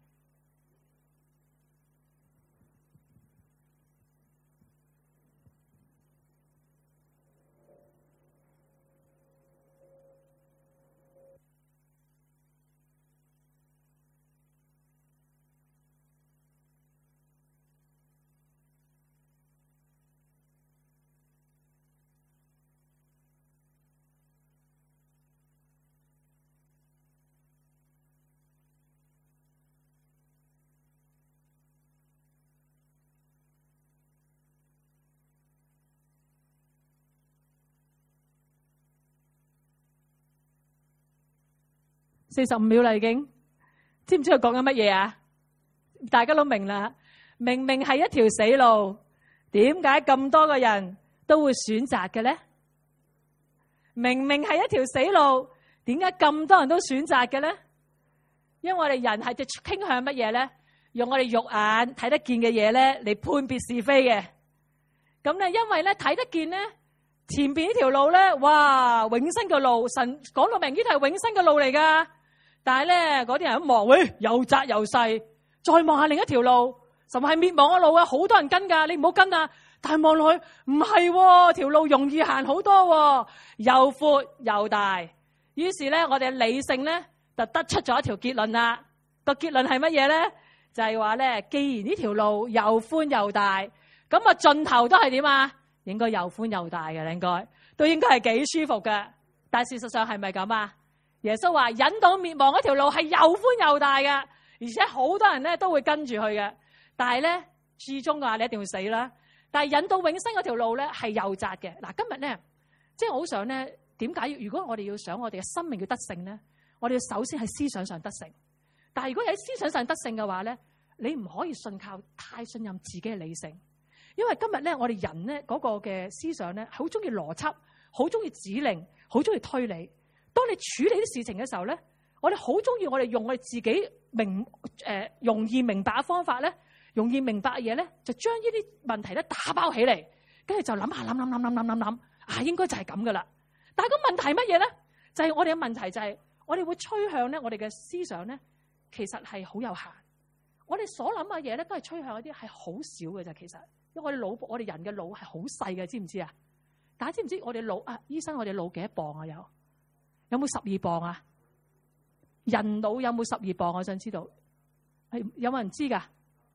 45秒啦已經，知唔知佢講緊乜嘢啊？大家都明啦，明明係一條死路，點解咁多個人都會選擇嘅咧？明明係一條死路，點解咁多人都選擇嘅咧？因為我哋人係只傾向乜嘢咧？用我哋肉眼睇得見嘅嘢咧嚟判別是非嘅。咁咧，因為咧睇得見咧，前邊呢條路咧，哇，永生嘅路，神講到明呢條係永生嘅路嚟噶。但係咧，嗰啲人一望，喂，又窄又細，再望下另一條路，甚至係滅亡嘅路啊，好多人跟噶，你唔好跟啊！但係望落去唔係，條路容易行好多，又闊又大。於是咧，我哋理性咧就得出咗一條結論啦。個結論係乜嘢咧？就係話咧，既然呢條路又寬又大，咁啊盡頭都係點啊？應該又寬又大嘅，應該都應該係幾舒服嘅。但係事實上係咪咁啊？耶穌話引導滅亡嗰條路係又寬又大嘅，而且好多人咧都會跟住去嘅。但係咧，至終嘅話你一定會死啦。但係引導永生嗰條路咧係又窄嘅。嗱，今日咧，即係我好想咧，點解如果我哋要想我哋嘅生命要得勝咧，我哋要首先喺思想上得勝。但係如果喺思想上得勝嘅話咧，你唔可以太信任自己嘅理性，因為今日咧我哋人咧嗰個嘅思想咧好中意邏輯，好中意指令，好中意推理。當你處理啲事情嘅時候咧，我哋好中意我哋用我哋自己容易明白嘅方法咧，容易明白嘅嘢咧，就將呢啲問題咧打包起嚟，跟住就諗下啊，應該就係咁噶啦。但係個問題係乜嘢咧？就係我哋嘅問題就係我哋會趨向咧，我哋嘅思想咧其實係好有限。我哋所諗嘅嘢咧都係趨向一啲係好少嘅啫。其實因為我哋人嘅腦係好細嘅，知唔知啊？大家知唔知我哋腦啊？醫生，我哋腦幾多磅啊？有冇12磅啊？人腦有冇12磅？我想知道，有冇人知噶？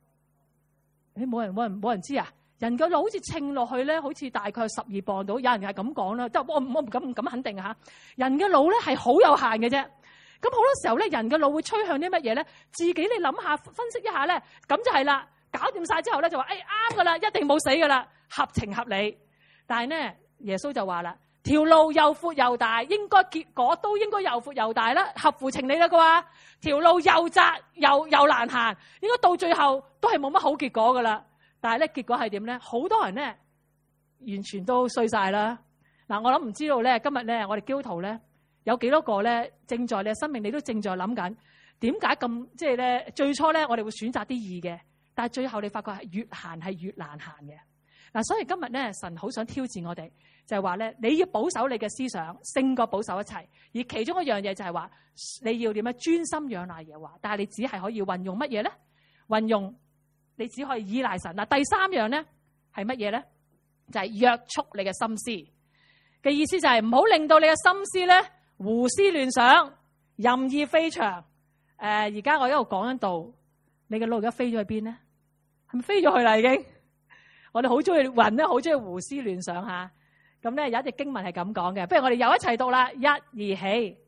冇人知啊？人嘅腦好似稱落去咧，好似大概12磅到。有人係咁講啦，即係我唔敢肯定吓。人嘅腦咧係好有限嘅啫。咁好多時候咧，人嘅腦會趨向啲乜嘢咧？自己你諗下，分析一下咧，咁就係啦。搞掂晒之後咧，就話啱噶啦，一定冇死噶啦，合情合理。但係咧，耶穌就話啦，條路又闊又大，應該結果都應該又闊又大啦，合乎情理啦。佢話條路又窄又難行，應該到最後都係冇乜好結果噶啦。但係咧，結果係點咧？好多人咧完全都衰晒啦。嗱，我諗唔知道咧，今日咧我哋基督徒咧有幾多個咧正在你嘅生命，你都正在諗緊點解咁，即係咧最初咧我哋會選擇啲易嘅，但係最後你發覺係越行係越難行嘅。嗱，所以今日咧神好想挑戰我哋，就係話咧你要保守你嘅思想勝過保守一切，而其中一樣嘢就係話你要點樣專心仰賴耶和華，但係你只係可以運用乜嘢咧？運用你只可以依賴神。嗱，第三樣咧係乜嘢咧？就係約束你嘅心思嘅意思，就係唔好令到你嘅心思咧胡思亂想、任意飛翔。而家我一路講緊道，你嘅腦而家飛咗去邊咧？係咪飛咗去啦？已經，我哋好中意雲咧，好中意胡思亂想吓。咁咧有一隻經文係咁講嘅，不如我哋又一齊讀啦！1、2起。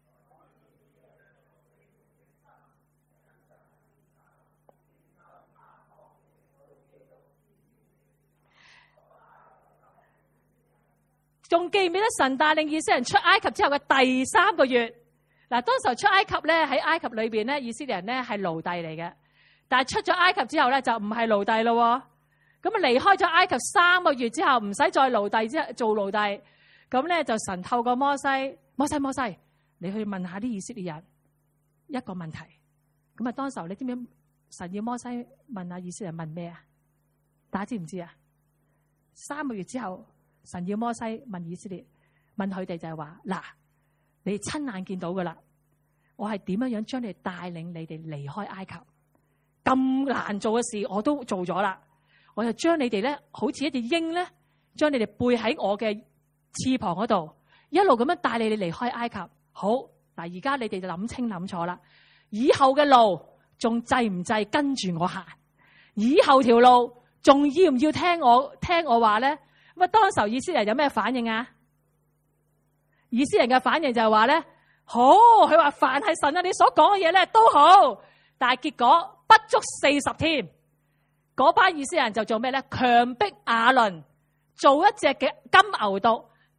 仲記唔記得神帶領以色列人出埃及之後嘅第3個月？嗱，當時候出埃及咧，喺埃及裏邊咧，以色列人咧係奴隸嚟嘅。但係出咗埃及之後咧，就唔係奴隸咯。咁啊，離開咗埃及3個月之後，唔使再奴隸做奴隸。咁咧就神透過摩西，摩西，你去問下啲以色列人一個問題。咁啊，當時候你知唔知神要摩西問下以色列人問咩啊？大家知唔知啊？3個月之後。神要摩西問以色列，問佢哋就係話：嗱，你親眼見到噶啦，我係點樣將你帶領你哋離開埃及？咁難做嘅事我都做咗啦，我就將你哋咧，好似一隻鷹咧，將你哋背喺我嘅翅膀嗰度，一路咁樣帶你哋離開埃及。好，嗱，而家你哋就諗清諗楚啦，以後嘅路仲制唔制跟住我行？以後條路仲要唔要聽我話咧？咁啊，當時候以色列人有咩反應啊？以色列人嘅反應就係話咧，好，佢話凡係神啊，你所講嘅嘢咧都好，但係結果不足40天，嗰班以色列人就做咩咧？強迫亞倫做一隻嘅金牛犢，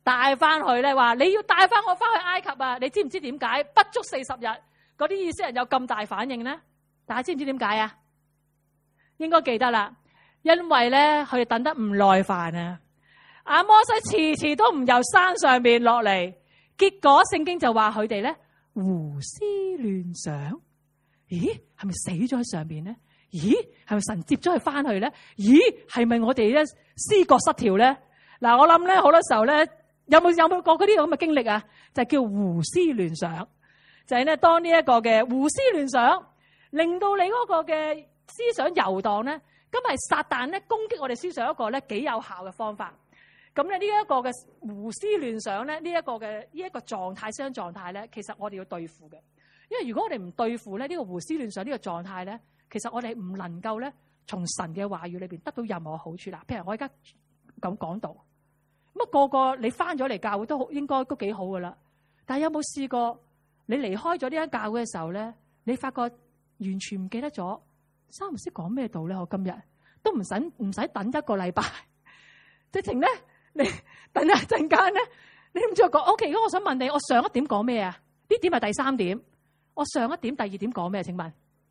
帶翻去咧，話你要帶翻我翻去埃及啊！你知唔知點解不足40日嗰啲以色列人有咁大反應咧？大家知唔知點解啊？應該記得啦，因為咧佢哋等得唔耐煩啊！阿摩西遲遲都唔由山上邊落嚟，結果聖經就話佢哋咧胡思亂想。咦，係咪死咗喺上邊咧？咦，係咪神接咗佢翻去咧？咦，係咪我哋咧思覺失調咧？嗱，我諗咧好多時候咧，有冇過嗰啲咁嘅經歷啊？就係叫胡思亂想，就係咧當呢一個嘅胡思亂想，令到你嗰個嘅思想遊蕩咧，咁係撒旦咧攻擊我哋思想一個咧幾有效嘅方法。咁咧呢一個嘅胡思亂想咧，呢一個狀態，思想狀態咧，其實我哋要對付嘅。因為如果我哋唔對付咧呢個胡思亂想呢個狀態咧，其實我哋唔能夠咧從神嘅話語裏邊得到任何好處啦。譬如我而家咁講道，咁啊個個你翻咗嚟教會都好，應該都幾好噶啦。但係有冇試過你離開咗呢間教會嘅時候咧，你發覺完全唔記得咗三唔識講咩道咧？我今日都唔使等一個禮拜，直情咧你等一陣間咧，你唔知我講 OK。如果我想問你，我上一點講咩啊？呢點係第3點。我上一點、第2點講咩？請問，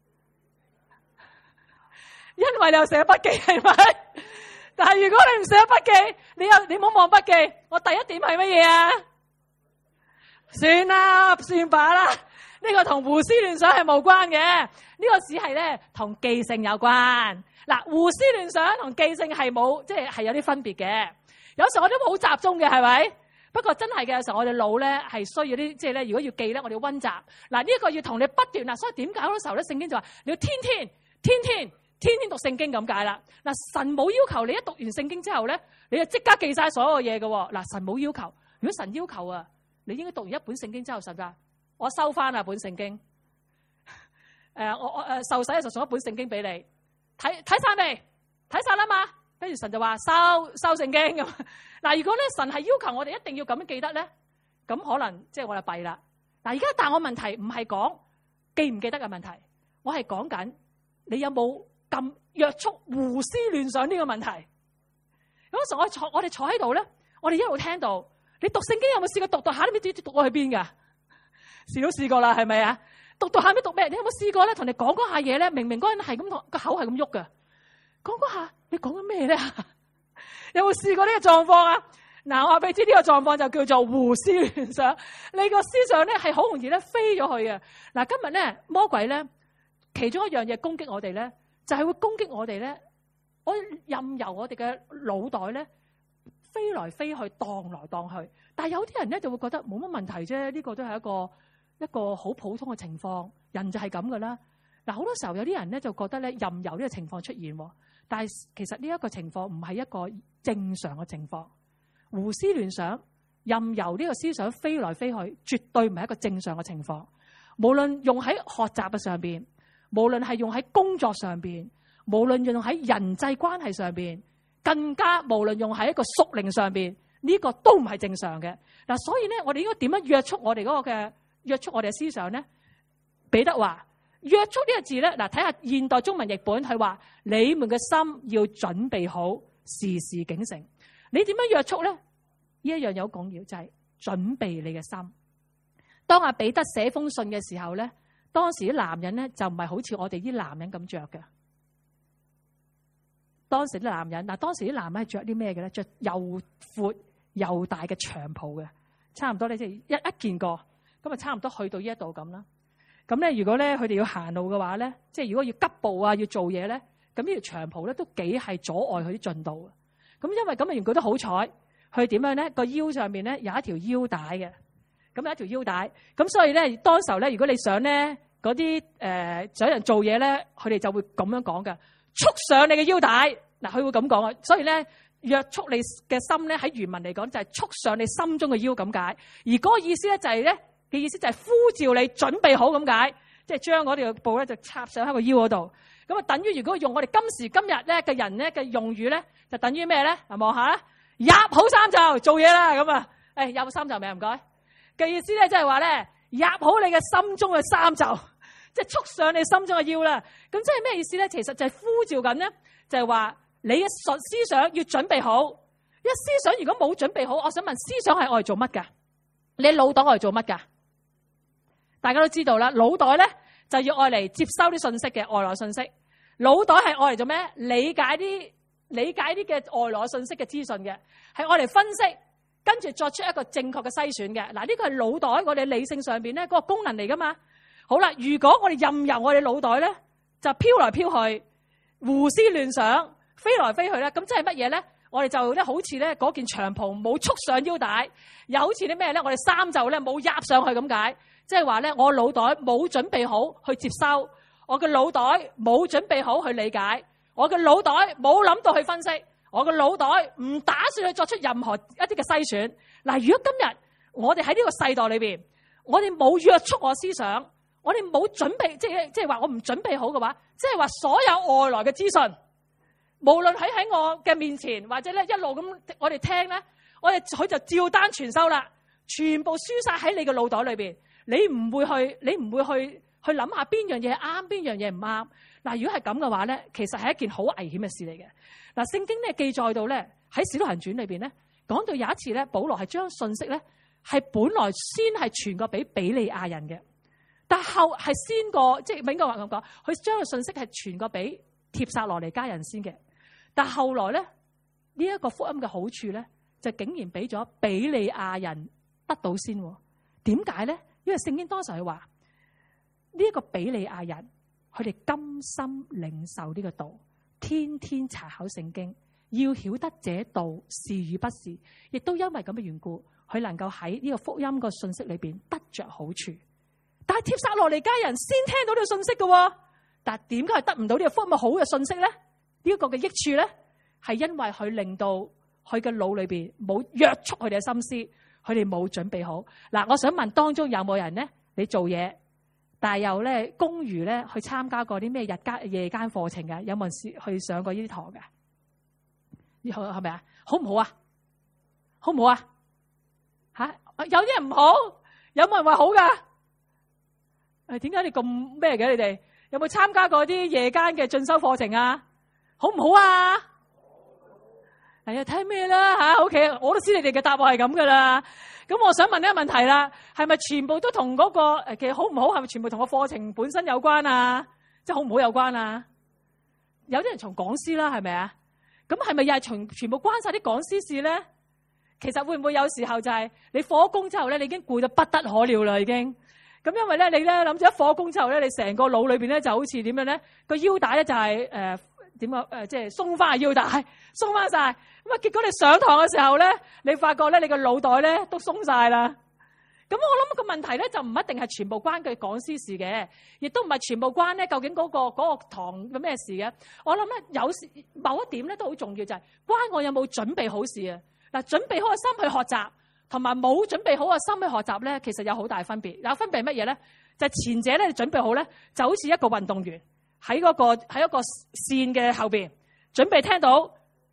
因為你又寫筆記係咪？但係如果你唔寫筆記，你唔好望筆記。我第1點係乜嘢啊？算啦，算罷啦。呢個同胡思亂想係無關嘅，呢個只係咧同記性有關。嗱，胡思亂想同記性係冇，即係有啲分別嘅。有時我都好集中嘅，係咪？不過真係嘅，有時候我哋腦咧係需要啲，即係咧如果要記咧，我哋要溫習。嗱，呢一個要同你不斷啦，所以點解好多時候咧聖經就話你要天天讀聖經咁解啦。嗱，神冇要求你一讀完聖經之後咧，你就即刻記晒所有嘢嘅。嗱，神冇要求。如果神要求啊，你應該讀完一本聖經之後，神啊，我收翻啊本聖經。我受洗嘅時候送一本聖經俾你，睇晒未？睇晒啦嘛。跟住神就話收聖經咁。嗱，如果咧神係要求我哋一定要咁樣記得咧，咁可能即係我就弊啦。嗱，而家但我問題唔係講記唔記得嘅問題，我係講緊你有冇咁約束胡思亂想呢個問題。嗰時我哋坐喺度咧，我哋一路聽到你讀聖經有冇試過讀下你唔知讀過去邊噶？試都試過啦，係咪啊？讀下咩讀咩？你有冇試過咧？同你講嗰下嘢咧，明明嗰人係咁個口係咁喐噶，講嗰下你講緊咩咧？有冇試過呢個狀況啊？嗱，我話俾你知呢個狀況就叫做胡思亂想。你個思想咧係好容易咧飛咗去嘅。嗱，今日咧魔鬼咧其中一樣嘢攻擊我哋咧，就係會攻擊我哋咧。我任由我哋嘅腦袋咧飛來飛去，蕩來蕩去。但係有啲人咧就會覺得冇乜問題啫，呢個都係一個好普通嘅情況，人就係咁噶啦。嗱，好多時候有啲人咧就覺得咧任由呢個情況出現，但係其實呢一個情況唔係一個正常嘅情況。胡思亂想，任由呢個思想飛來飛去，絕對唔係一個正常嘅情況。無論用喺學習嘅上邊，無論係用喺工作上邊，無論用喺人際關係上邊，更加無論用喺一個屬靈上邊，呢個都唔係正常嘅。嗱，所以咧，我哋應該點樣約束我哋嗰個嘅約束我哋嘅思想咧？彼得話約束呢個字咧，嗱，睇下現代中文譯本，佢話你們嘅心要準備好，時時警醒。你點樣約束咧？呢一樣有講要，就係準備你嘅心。當阿彼得寫封信嘅時候咧，當時啲男人咧就唔係好似我哋啲男人咁着嘅。當時啲男人係着啲咩嘅咧？着又闊又大嘅長袍嘅，差唔多咧即係一件過，咁啊差唔多去到呢一度咁啦。咁咧如果咧佢哋要行路嘅話咧，即係如果要急步啊要做嘢咧，咁呢條長袍咧都幾係阻礙佢啲進度。咁因為咁啊，原來都好彩，佢點樣咧？個腰上面咧有一條腰帶嘅，咁有一條腰帶。咁所以咧，當時候咧，如果你想咧嗰啲想人做嘢咧，佢哋就會咁樣講嘅，束上你嘅腰帶。嗱，佢會咁講啊。所以咧，約束你嘅心咧，喺原文嚟講就係束上你心中嘅腰咁解。而嗰個意思咧就係咧嘅意思就係呼召你準備好咁解，即係將嗰條布咧就插上喺個腰嗰度。咁啊，等於如果用我哋今時今日咧嘅人咧嘅用語咧，就等於咩咧？嗱，望下啦，入好衫袖做嘢啦，咁啊，入好衫袖未？唔該嘅意思咧，即係話咧，入好你嘅心中嘅衫袖，即係束上你心中嘅腰啦。咁即係咩意思咧？其實就係呼召緊咧，就係話你嘅思想要準備好， 因為思想如果冇準備好，我想問思想係愛嚟做乜㗎？你腦袋愛嚟做乜㗎？大家都知道啦，腦袋咧就要愛嚟接收啲信息嘅外來信息。腦袋係愛嚟做咩？理解啲嘅外來信息嘅資訊嘅，係愛嚟分析，跟住作出一個正確嘅篩選嘅。嗱，呢個係腦袋我哋理性上邊咧嗰個功能嚟噶嘛。好啦，如果我哋任由我哋腦袋咧就飄來飄去、胡思亂想、飛來飛去咧，咁即係乜嘢咧？我哋就咧好似咧嗰件長袍冇束上腰帶，又好似啲咩咧？我哋衫袖咧冇壓上去咁解，即係話咧我腦袋冇準備好去接收，我嘅腦袋冇準備好去理解，我嘅腦袋冇諗到去分析，我嘅腦袋唔打算去作出任何一啲嘅篩選。嗱，如果今日我哋喺呢個世代裏邊，我哋冇約束我思想，我哋冇準備，即係話我唔準備好嘅話，即係話所有外來嘅資訊，無論喺我嘅面前或者咧一路咁我哋聽咧，佢就照單全收啦，全部輸晒喺你嘅腦袋裏邊，你唔會去諗下邊樣嘢啱，邊樣嘢唔啱。嗱，如果係咁嘅話咧，其實係一件好危險嘅事嚟嘅。嗱，聖經咧記載到咧喺《使徒行傳》裏邊咧，講到有一次咧，保羅係將信息咧係本來先係傳過俾比利亞人嘅，但後係先過，即係應該話咁講，佢將個信息係傳過俾帖撒羅尼迦人先嘅。但後來咧呢一個福音嘅好處咧，就竟然俾咗比利亞人得到先。點解咧？因為聖經當時係話呢一個比利亞人，佢哋甘心領受呢個道，天天查考聖經，要曉得這道是與不是，亦都因為咁嘅緣故，佢能夠喺呢個福音個信息裏邊得着好處。但係帖撒羅尼迦人先聽到呢個信息嘅，但係點解係得唔到呢個福音好嘅信息咧？呢一個嘅益處咧，係因為佢令到佢嘅腦裏邊冇約束佢哋嘅心思，佢哋冇準備好。嗱，我想問當中有冇人咧？你做嘢，但係又咧公餘咧去參加過啲咩夜間課程嘅？有冇人去上過呢啲堂嘅？呢個係咪啊？好唔好啊？好唔好啊？吓，有啲人唔好，有冇人話好噶？誒，點解你咁咩嘅？你哋有冇參加過啲夜間嘅進修課程啊？好唔好啊？係啊，睇咩啦吓？OK，我都知你哋嘅答案係咁噶啦。咁我想問呢個問題啦，係咪全部都同嗰個其實好唔好？係咪全部同個課程本身有關啊？即係好唔好有關啊？有啲人從講師啦，係咪啊？咁係咪又係全部關晒啲講師事咧？其實會唔會有時候就係你放工之後咧，你已經攰到不得可了啦，已經。咁因為咧，你咧諗住一放工之後咧，你成個腦裏邊咧就好似點樣咧？個腰帶咧就係點啊？即係鬆翻個腰帶，鬆翻晒。咁啊，結果你上堂嘅時候咧，你發覺咧你個腦袋咧都鬆晒啦。咁我諗個問題咧就唔一定係全部關佢講師事嘅，亦都唔係全部關咧究竟嗰個堂嘅咩事嘅。我諗咧有時某一點咧都好重要，就係關我有冇準備好事啊。嗱，準備好個心去學習，同埋冇準備好個心去學習咧，其實有好大分別。有分別係乜嘢咧？就係前者咧，你準備好咧，就好似一個運動員喺一個線嘅後邊，準備聽到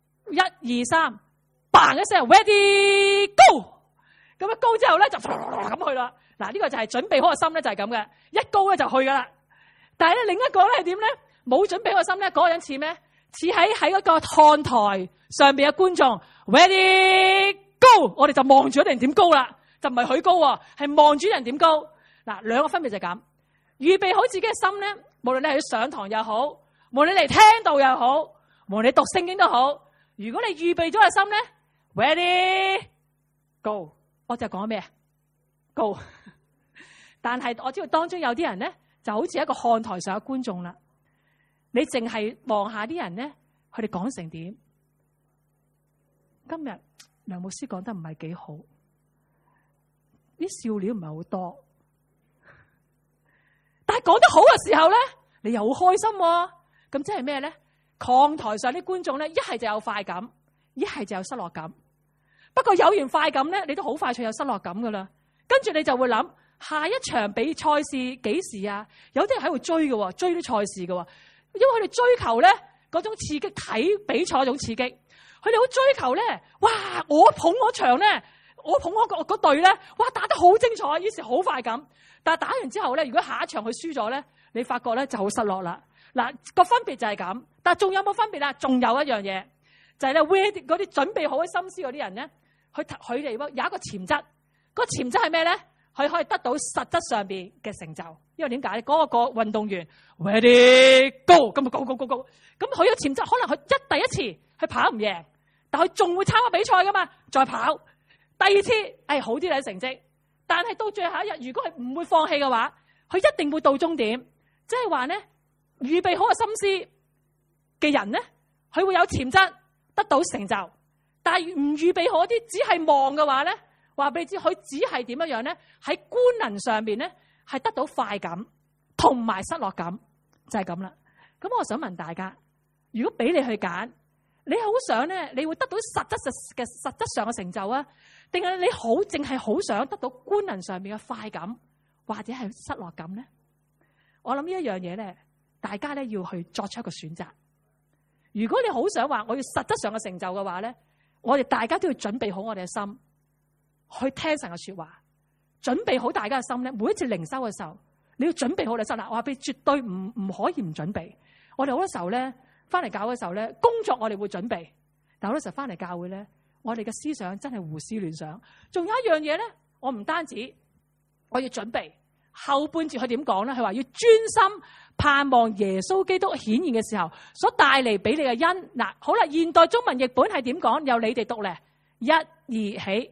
1、2、3，bang一聲 ，ready go。咁一高之後咧就咁去啦。嗱，呢個就係準備好個心咧，就係咁嘅，一高咧就去噶啦。但係咧另一個咧係點咧？冇準備好個心咧，嗰個人似咩？似喺嗰個看台上邊嘅觀眾 ，ready go， 我哋就望住人點高啦，就唔係佢高，係望住人點高。嗱，兩個分別就係咁。預備好自己嘅心咧，無論你係去上堂又好，無論你嚟聽道又好，無論你讀聖經都好，如果你預備咗個心咧 ，ready go。我就講咩啊？高，但係我知道當中有啲人咧，就好似一個看台上嘅觀眾啦。你淨係望下啲人咧，佢哋講成點？今日梁牧師講得唔係幾好，啲笑料唔係好多，但係講得好嘅時候咧，你又好開心喎。咁即係咩咧？看台上啲觀眾咧，一係就有快感，一係就有失落感。不過有完快感咧，你都好快脆有失落感噶啦。跟住你就會諗下一場比賽事幾時啊？有啲人喺度追嘅，追啲賽事嘅，因為佢哋追求咧嗰種刺激，睇比賽嗰種刺激。佢哋好追求咧，哇！我捧嗰場咧，我捧嗰隊咧，哇！打得好精彩，於是好快感。但係打完之後咧，如果下一場佢輸咗咧，你發覺咧就好失落啦。嗱，個分別就係咁。但係仲有冇分別啊？仲有一樣嘢。 就係咧 ready 嗰啲準備好嘅心思嗰啲人咧，佢哋有一個潛質，個潛質係咩咧？佢可以得到實質上邊嘅成就，因為點解咧？嗰個運動員 ready go 咁啊 go，咁佢有潛質，可能佢第一次佢跑唔贏，但佢仲會參加比賽噶嘛，再跑第二次，好啲嘅成績，但係到最後一日，如果佢唔會放棄嘅話，佢一定會到終點。即係話咧，預備好嘅心思嘅人咧，佢會有潛質得到成就，但係唔預備好啲，只係望嘅話咧。話俾你知，佢只係點樣咧？喺官能上邊咧，係得到快感同埋失落感，就係咁啦。咁我想問大家，如果俾你去揀，你好想咧，你會得到實質上嘅成就啊，定係你淨係好想得到官能上面嘅快感或者係失落感咧？我諗呢一樣嘢咧，大家咧要去作出一個選擇。如果你好想話我要實質上嘅成就嘅話咧，我哋大家都要準備好我哋嘅心。去聽神嘅說話，準備好大家嘅心咧。每一次靈修嘅時候，你要準備好你心啦。我話俾你，絕對唔可以唔準備。我哋好多時候咧，翻嚟教會嘅時候咧，工作我哋會準備，但好多時候翻嚟教會咧，我哋嘅思想真係胡思亂想。仲有一樣嘢咧，我唔單止我要準備後半節，佢點講咧？佢話要專心盼望耶穌基督顯現嘅時候所帶嚟俾你嘅恩。嗱，好啦，現代中文譯本係點講？由你哋讀咧，一二起。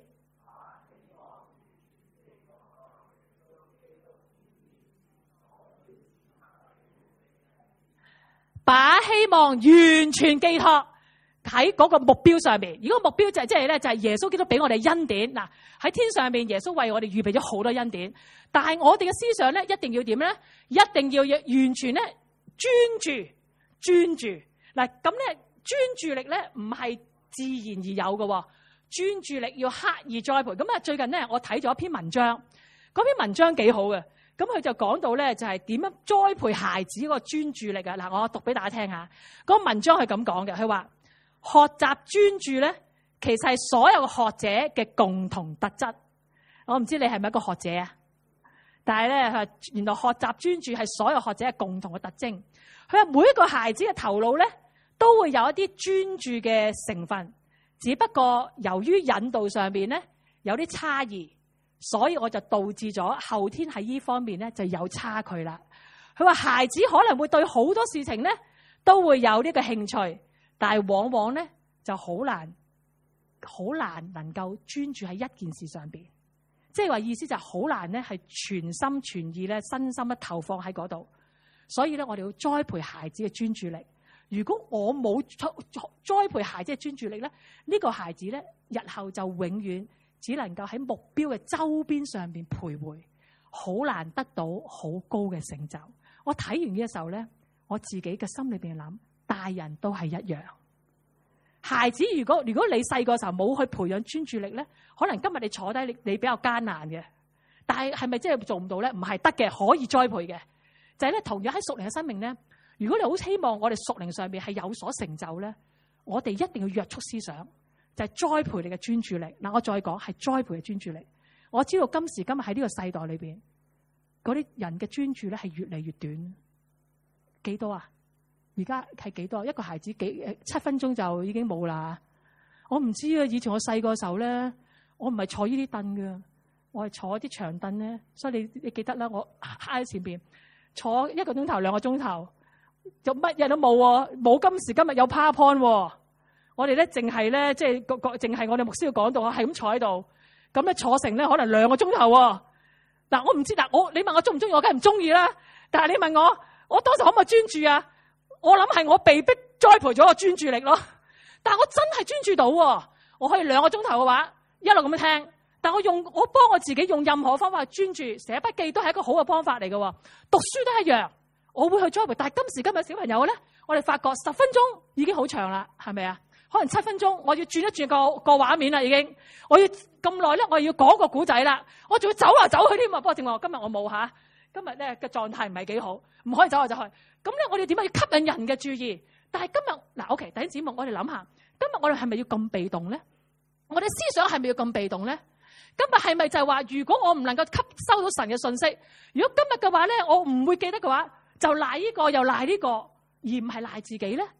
把希望完全寄託喺嗰個目標上面。如果目標就係耶穌基督俾我哋恩典。嗱，喺天上面耶穌為我哋預備咗好多恩典，但係我哋嘅思想咧一定要點咧？一定要完全咧專注。嗱，咁咧專注力咧唔係自然而有嘅，專注力要刻意栽培。咁啊，最近咧我睇咗一篇文章，嗰篇文章幾好嘅。咁佢就講到咧，就係點樣栽培孩子嗰個專注力啊！嗱，我讀俾大家聽下。嗰個文章係咁講嘅，佢話學習專注咧，其實係所有學者嘅共同特質。我唔知你係咪一個學者啊？但係咧，原來學習專注係所有學者嘅共同嘅特徵。佢話每一個孩子嘅頭腦咧，都會有一啲專注嘅成分，只不過由於引導上邊咧有啲差異。所以我就導致咗後天喺呢方面咧就有差距啦。佢話孩子可能會對好多事情咧都會有呢個興趣，但係往往咧就好難能夠專注喺一件事上邊。即係話意思就係好難咧係全心全意咧身心一投放喺嗰度。所以咧我哋要栽培孩子嘅專注力。如果我冇栽培孩子嘅專注力咧，呢個孩子咧日後就永遠只能夠喺目標嘅周邊上邊徘徊，好難得到好高嘅成就。我睇完呢嘅時候咧，我自己嘅心裏邊諗，大人都係一樣。孩子如果你細個時候冇去培養專注力咧，可能今日你坐低你比較艱難嘅。但係咪真係做唔到咧？唔係得嘅，可以栽培嘅。就係咧，同樣喺屬靈嘅生命咧，如果你好希望我哋屬靈上邊係有所成就咧，我哋一定要約束思想。就係栽培你嘅專注力。嗱，我再講係栽培嘅專注力。我知道今時今日喺呢個世代裏邊，嗰啲人嘅專注咧係越嚟越短。幾多啊？而家係幾多？一個孩子7分鐘就已經冇啦。我唔知啊。以前我細個時候咧，我唔係坐呢啲凳嘅，我係坐啲長凳咧。所以你記得啦，我喺前邊坐1個鐘頭、2個鐘頭，就乜嘢都冇喎。冇今時今日有 PowerPoint 喎。我哋咧淨係咧，即係淨係我哋牧師要講到，係咁坐喺度，咁咧坐成咧可能2個鐘頭喎。嗱，我唔知，你問我中唔中意，我梗係唔中意啦。但係你問我當時可唔可以專注啊？我諗係我被逼栽培咗個專注力咯。但係我真係專注到，我可以2個鐘頭嘅話一路咁樣聽。但我幫我自己用任何方法去專注，寫筆記都係一個好嘅方法嚟嘅。讀書都一樣，我會去栽培。但係今時今日小朋友咧，我哋發覺10分鐘已經好長啦，係咪啊？可能7分鐘，我要轉一轉個畫面啦，已經。我要咁耐咧，我要講個古仔啦，我仲要走嚟走去添啊！不過正話今日我冇吓，今日咧嘅狀態唔係幾好，唔可以走嚟走去。咁咧，我哋點解要吸引人嘅注意？但係今日嗱 ，OK， 弟兄姊妹，我哋諗下，今日我哋係咪要咁被動咧？我哋思想係咪要咁被動咧？今日係咪就係話，如果我唔能夠吸收到神嘅信息，如果今日嘅話咧，我唔會記得嘅話，就賴呢個又賴呢個，而唔係賴自己咧？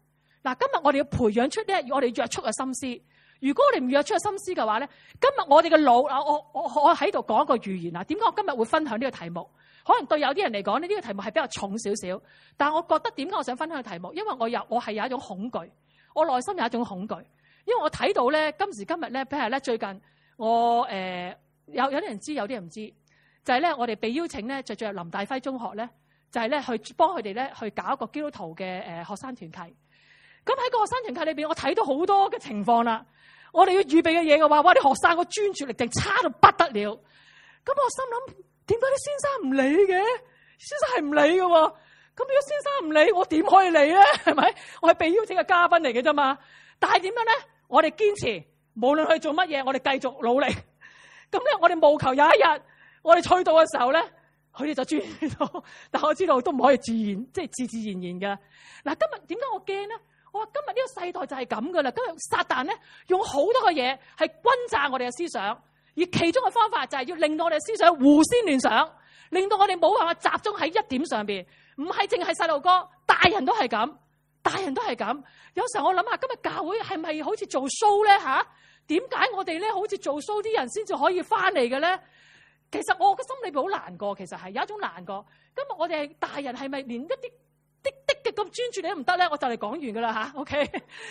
嗱，今日我哋要培養出咧，我哋約束嘅心思。如果我哋唔約束嘅心思嘅話咧，今日我哋嘅腦，我喺度講一個預言啊。點解我今日會分享呢個題目？可能對有啲人嚟講呢個題目係比較重少少，但係我覺得點解我想分享嘅題目？因為我係有一種恐懼，我內心有一種恐懼，因為我睇到咧今時今日咧，譬如咧最近我有啲人知，有啲人唔知，就係咧我哋被邀請咧就進入林大輝中學咧，就係咧去幫佢哋咧去搞一個基督徒嘅學生團契。咁喺個學生團契裏邊，我睇到好多嘅情況啦。我哋要預備嘅嘢嘅話，哇！啲學生個專注力定差到不得了。咁我心諗，點解啲先生唔理嘅？先生係唔理嘅喎。咁如果先生唔理，我點可以理咧？係咪？我係被邀請嘅嘉賓嚟嘅啫嘛。但係點樣咧？我哋堅持，無論去做乜嘢，我哋繼續努力。咁咧，我哋務求有一日，我哋去到嘅時候咧，佢哋就專注到。但我知道都唔可以自然，即係自然嘅。嗱，今日點解我驚咧？我話今日呢個世代就係咁噶啦，今日撒旦咧用好多嘅嘢係轟炸我哋嘅思想，而其中嘅方法就係要令到我哋嘅思想胡思亂想，令到我哋冇辦法集中喺一點上邊。唔係淨係細路哥，大人都係咁，大人都係咁。有時候我諗下，今日教會係咪好似做 show 咧吓？點解我哋咧好似做 show 啲人先至可以翻嚟嘅咧？其實我嘅心裏邊好難過，其實係有一種難過。今日我哋係大人係咪連一啲的咁專注你都唔得咧？我就嚟講完噶啦吓 ，OK，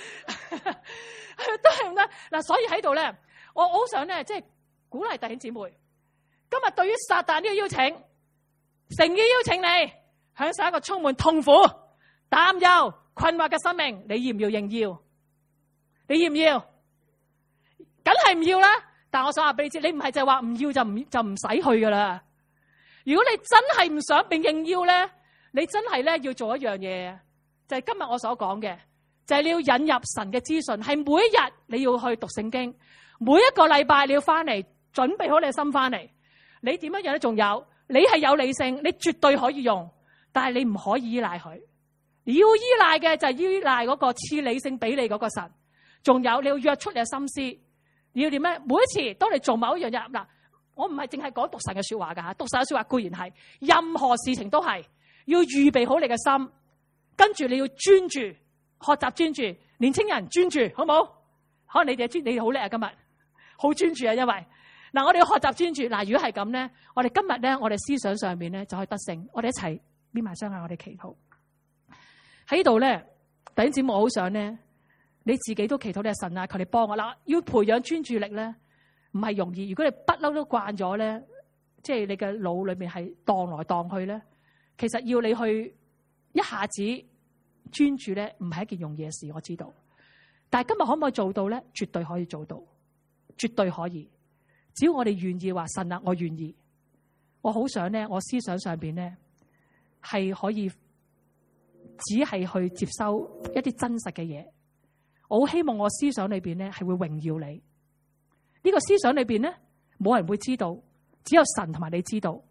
都係唔得嗱。所以喺度咧，我好想咧，即係鼓勵弟兄姊妹，今日對於撒旦呢個邀請，誠意邀請你享受一個充滿痛苦、擔憂、困惑嘅生命，你要唔要應邀？你要唔要？梗係唔要啦。但我想話俾你知，你唔係就係話唔要就唔使去噶啦。如果你真係唔想被應邀咧，你真係咧要做一樣嘢，就係今日我所講嘅，就係你要引入神嘅資訊，係每一日你要去讀聖經，每一個禮拜你要翻嚟，準備好你嘅心翻嚟。你點樣樣咧？仲有，你係有理性，你絕對可以用，但係你唔可以依賴佢。你要依賴嘅就係依賴嗰個賜理性俾你嗰個神。仲有，你要約出你嘅心思，你要點咧？每一次當你做某一樣嘢，嗱，我唔係淨係講讀神嘅說話噶吓，讀神嘅說話固然係，任何事情都係。要預備好你嘅心，跟住你要專注，學習專注。年青人專注，好唔好？可能你哋好叻啊，今日好專注啊，因為嗱，我哋要學習專注。嗱，如果係咁咧，我哋今日咧，我哋思想上面咧就可以得勝。我哋一齊搣埋雙眼，我哋祈禱喺呢度咧。弟兄姊妹，我好想咧，你自己都祈禱你嘅神啊，求你幫我啦。要培養專注力咧，唔係容易。如果你不嬲都慣咗咧，即係你嘅腦裏面係蕩來蕩去咧。其實要你去一下子專注咧，唔係一件容易嘅事，我知道。但係今日可唔可以做到咧？絕對可以做到，絕對可以。只要我哋願意話神啊，我願意。我好想咧，我思想上邊咧係可以只係去接收一啲真實嘅嘢。我好希望我思想裏邊咧係會榮耀你。呢個思想裏邊咧冇人會知道，只有神同埋你知道。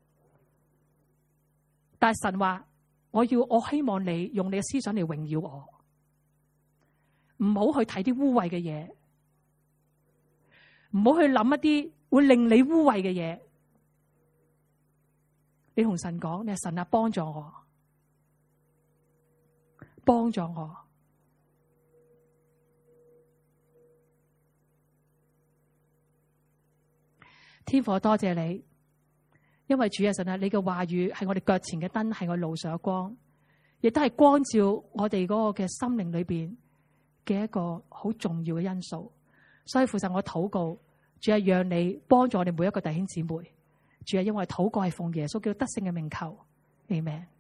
但係神話，我希望你用你嘅思想嚟榮耀我，唔好去睇啲污穢嘅嘢，唔好去諗一啲會令你污穢嘅嘢。你同神講，你係神啊，幫助我，幫助我。天父，多謝你。因為主啊，神啊，你嘅話語係我哋腳前嘅燈，係我路上嘅光，亦都係光照我哋嗰個嘅心靈裏邊嘅一個好重要嘅因素。所以父神，我禱告，主啊，讓你幫助我哋每一個弟兄姊妹。主啊，因為禱告係奉耶穌基督得勝嘅名求，阿們。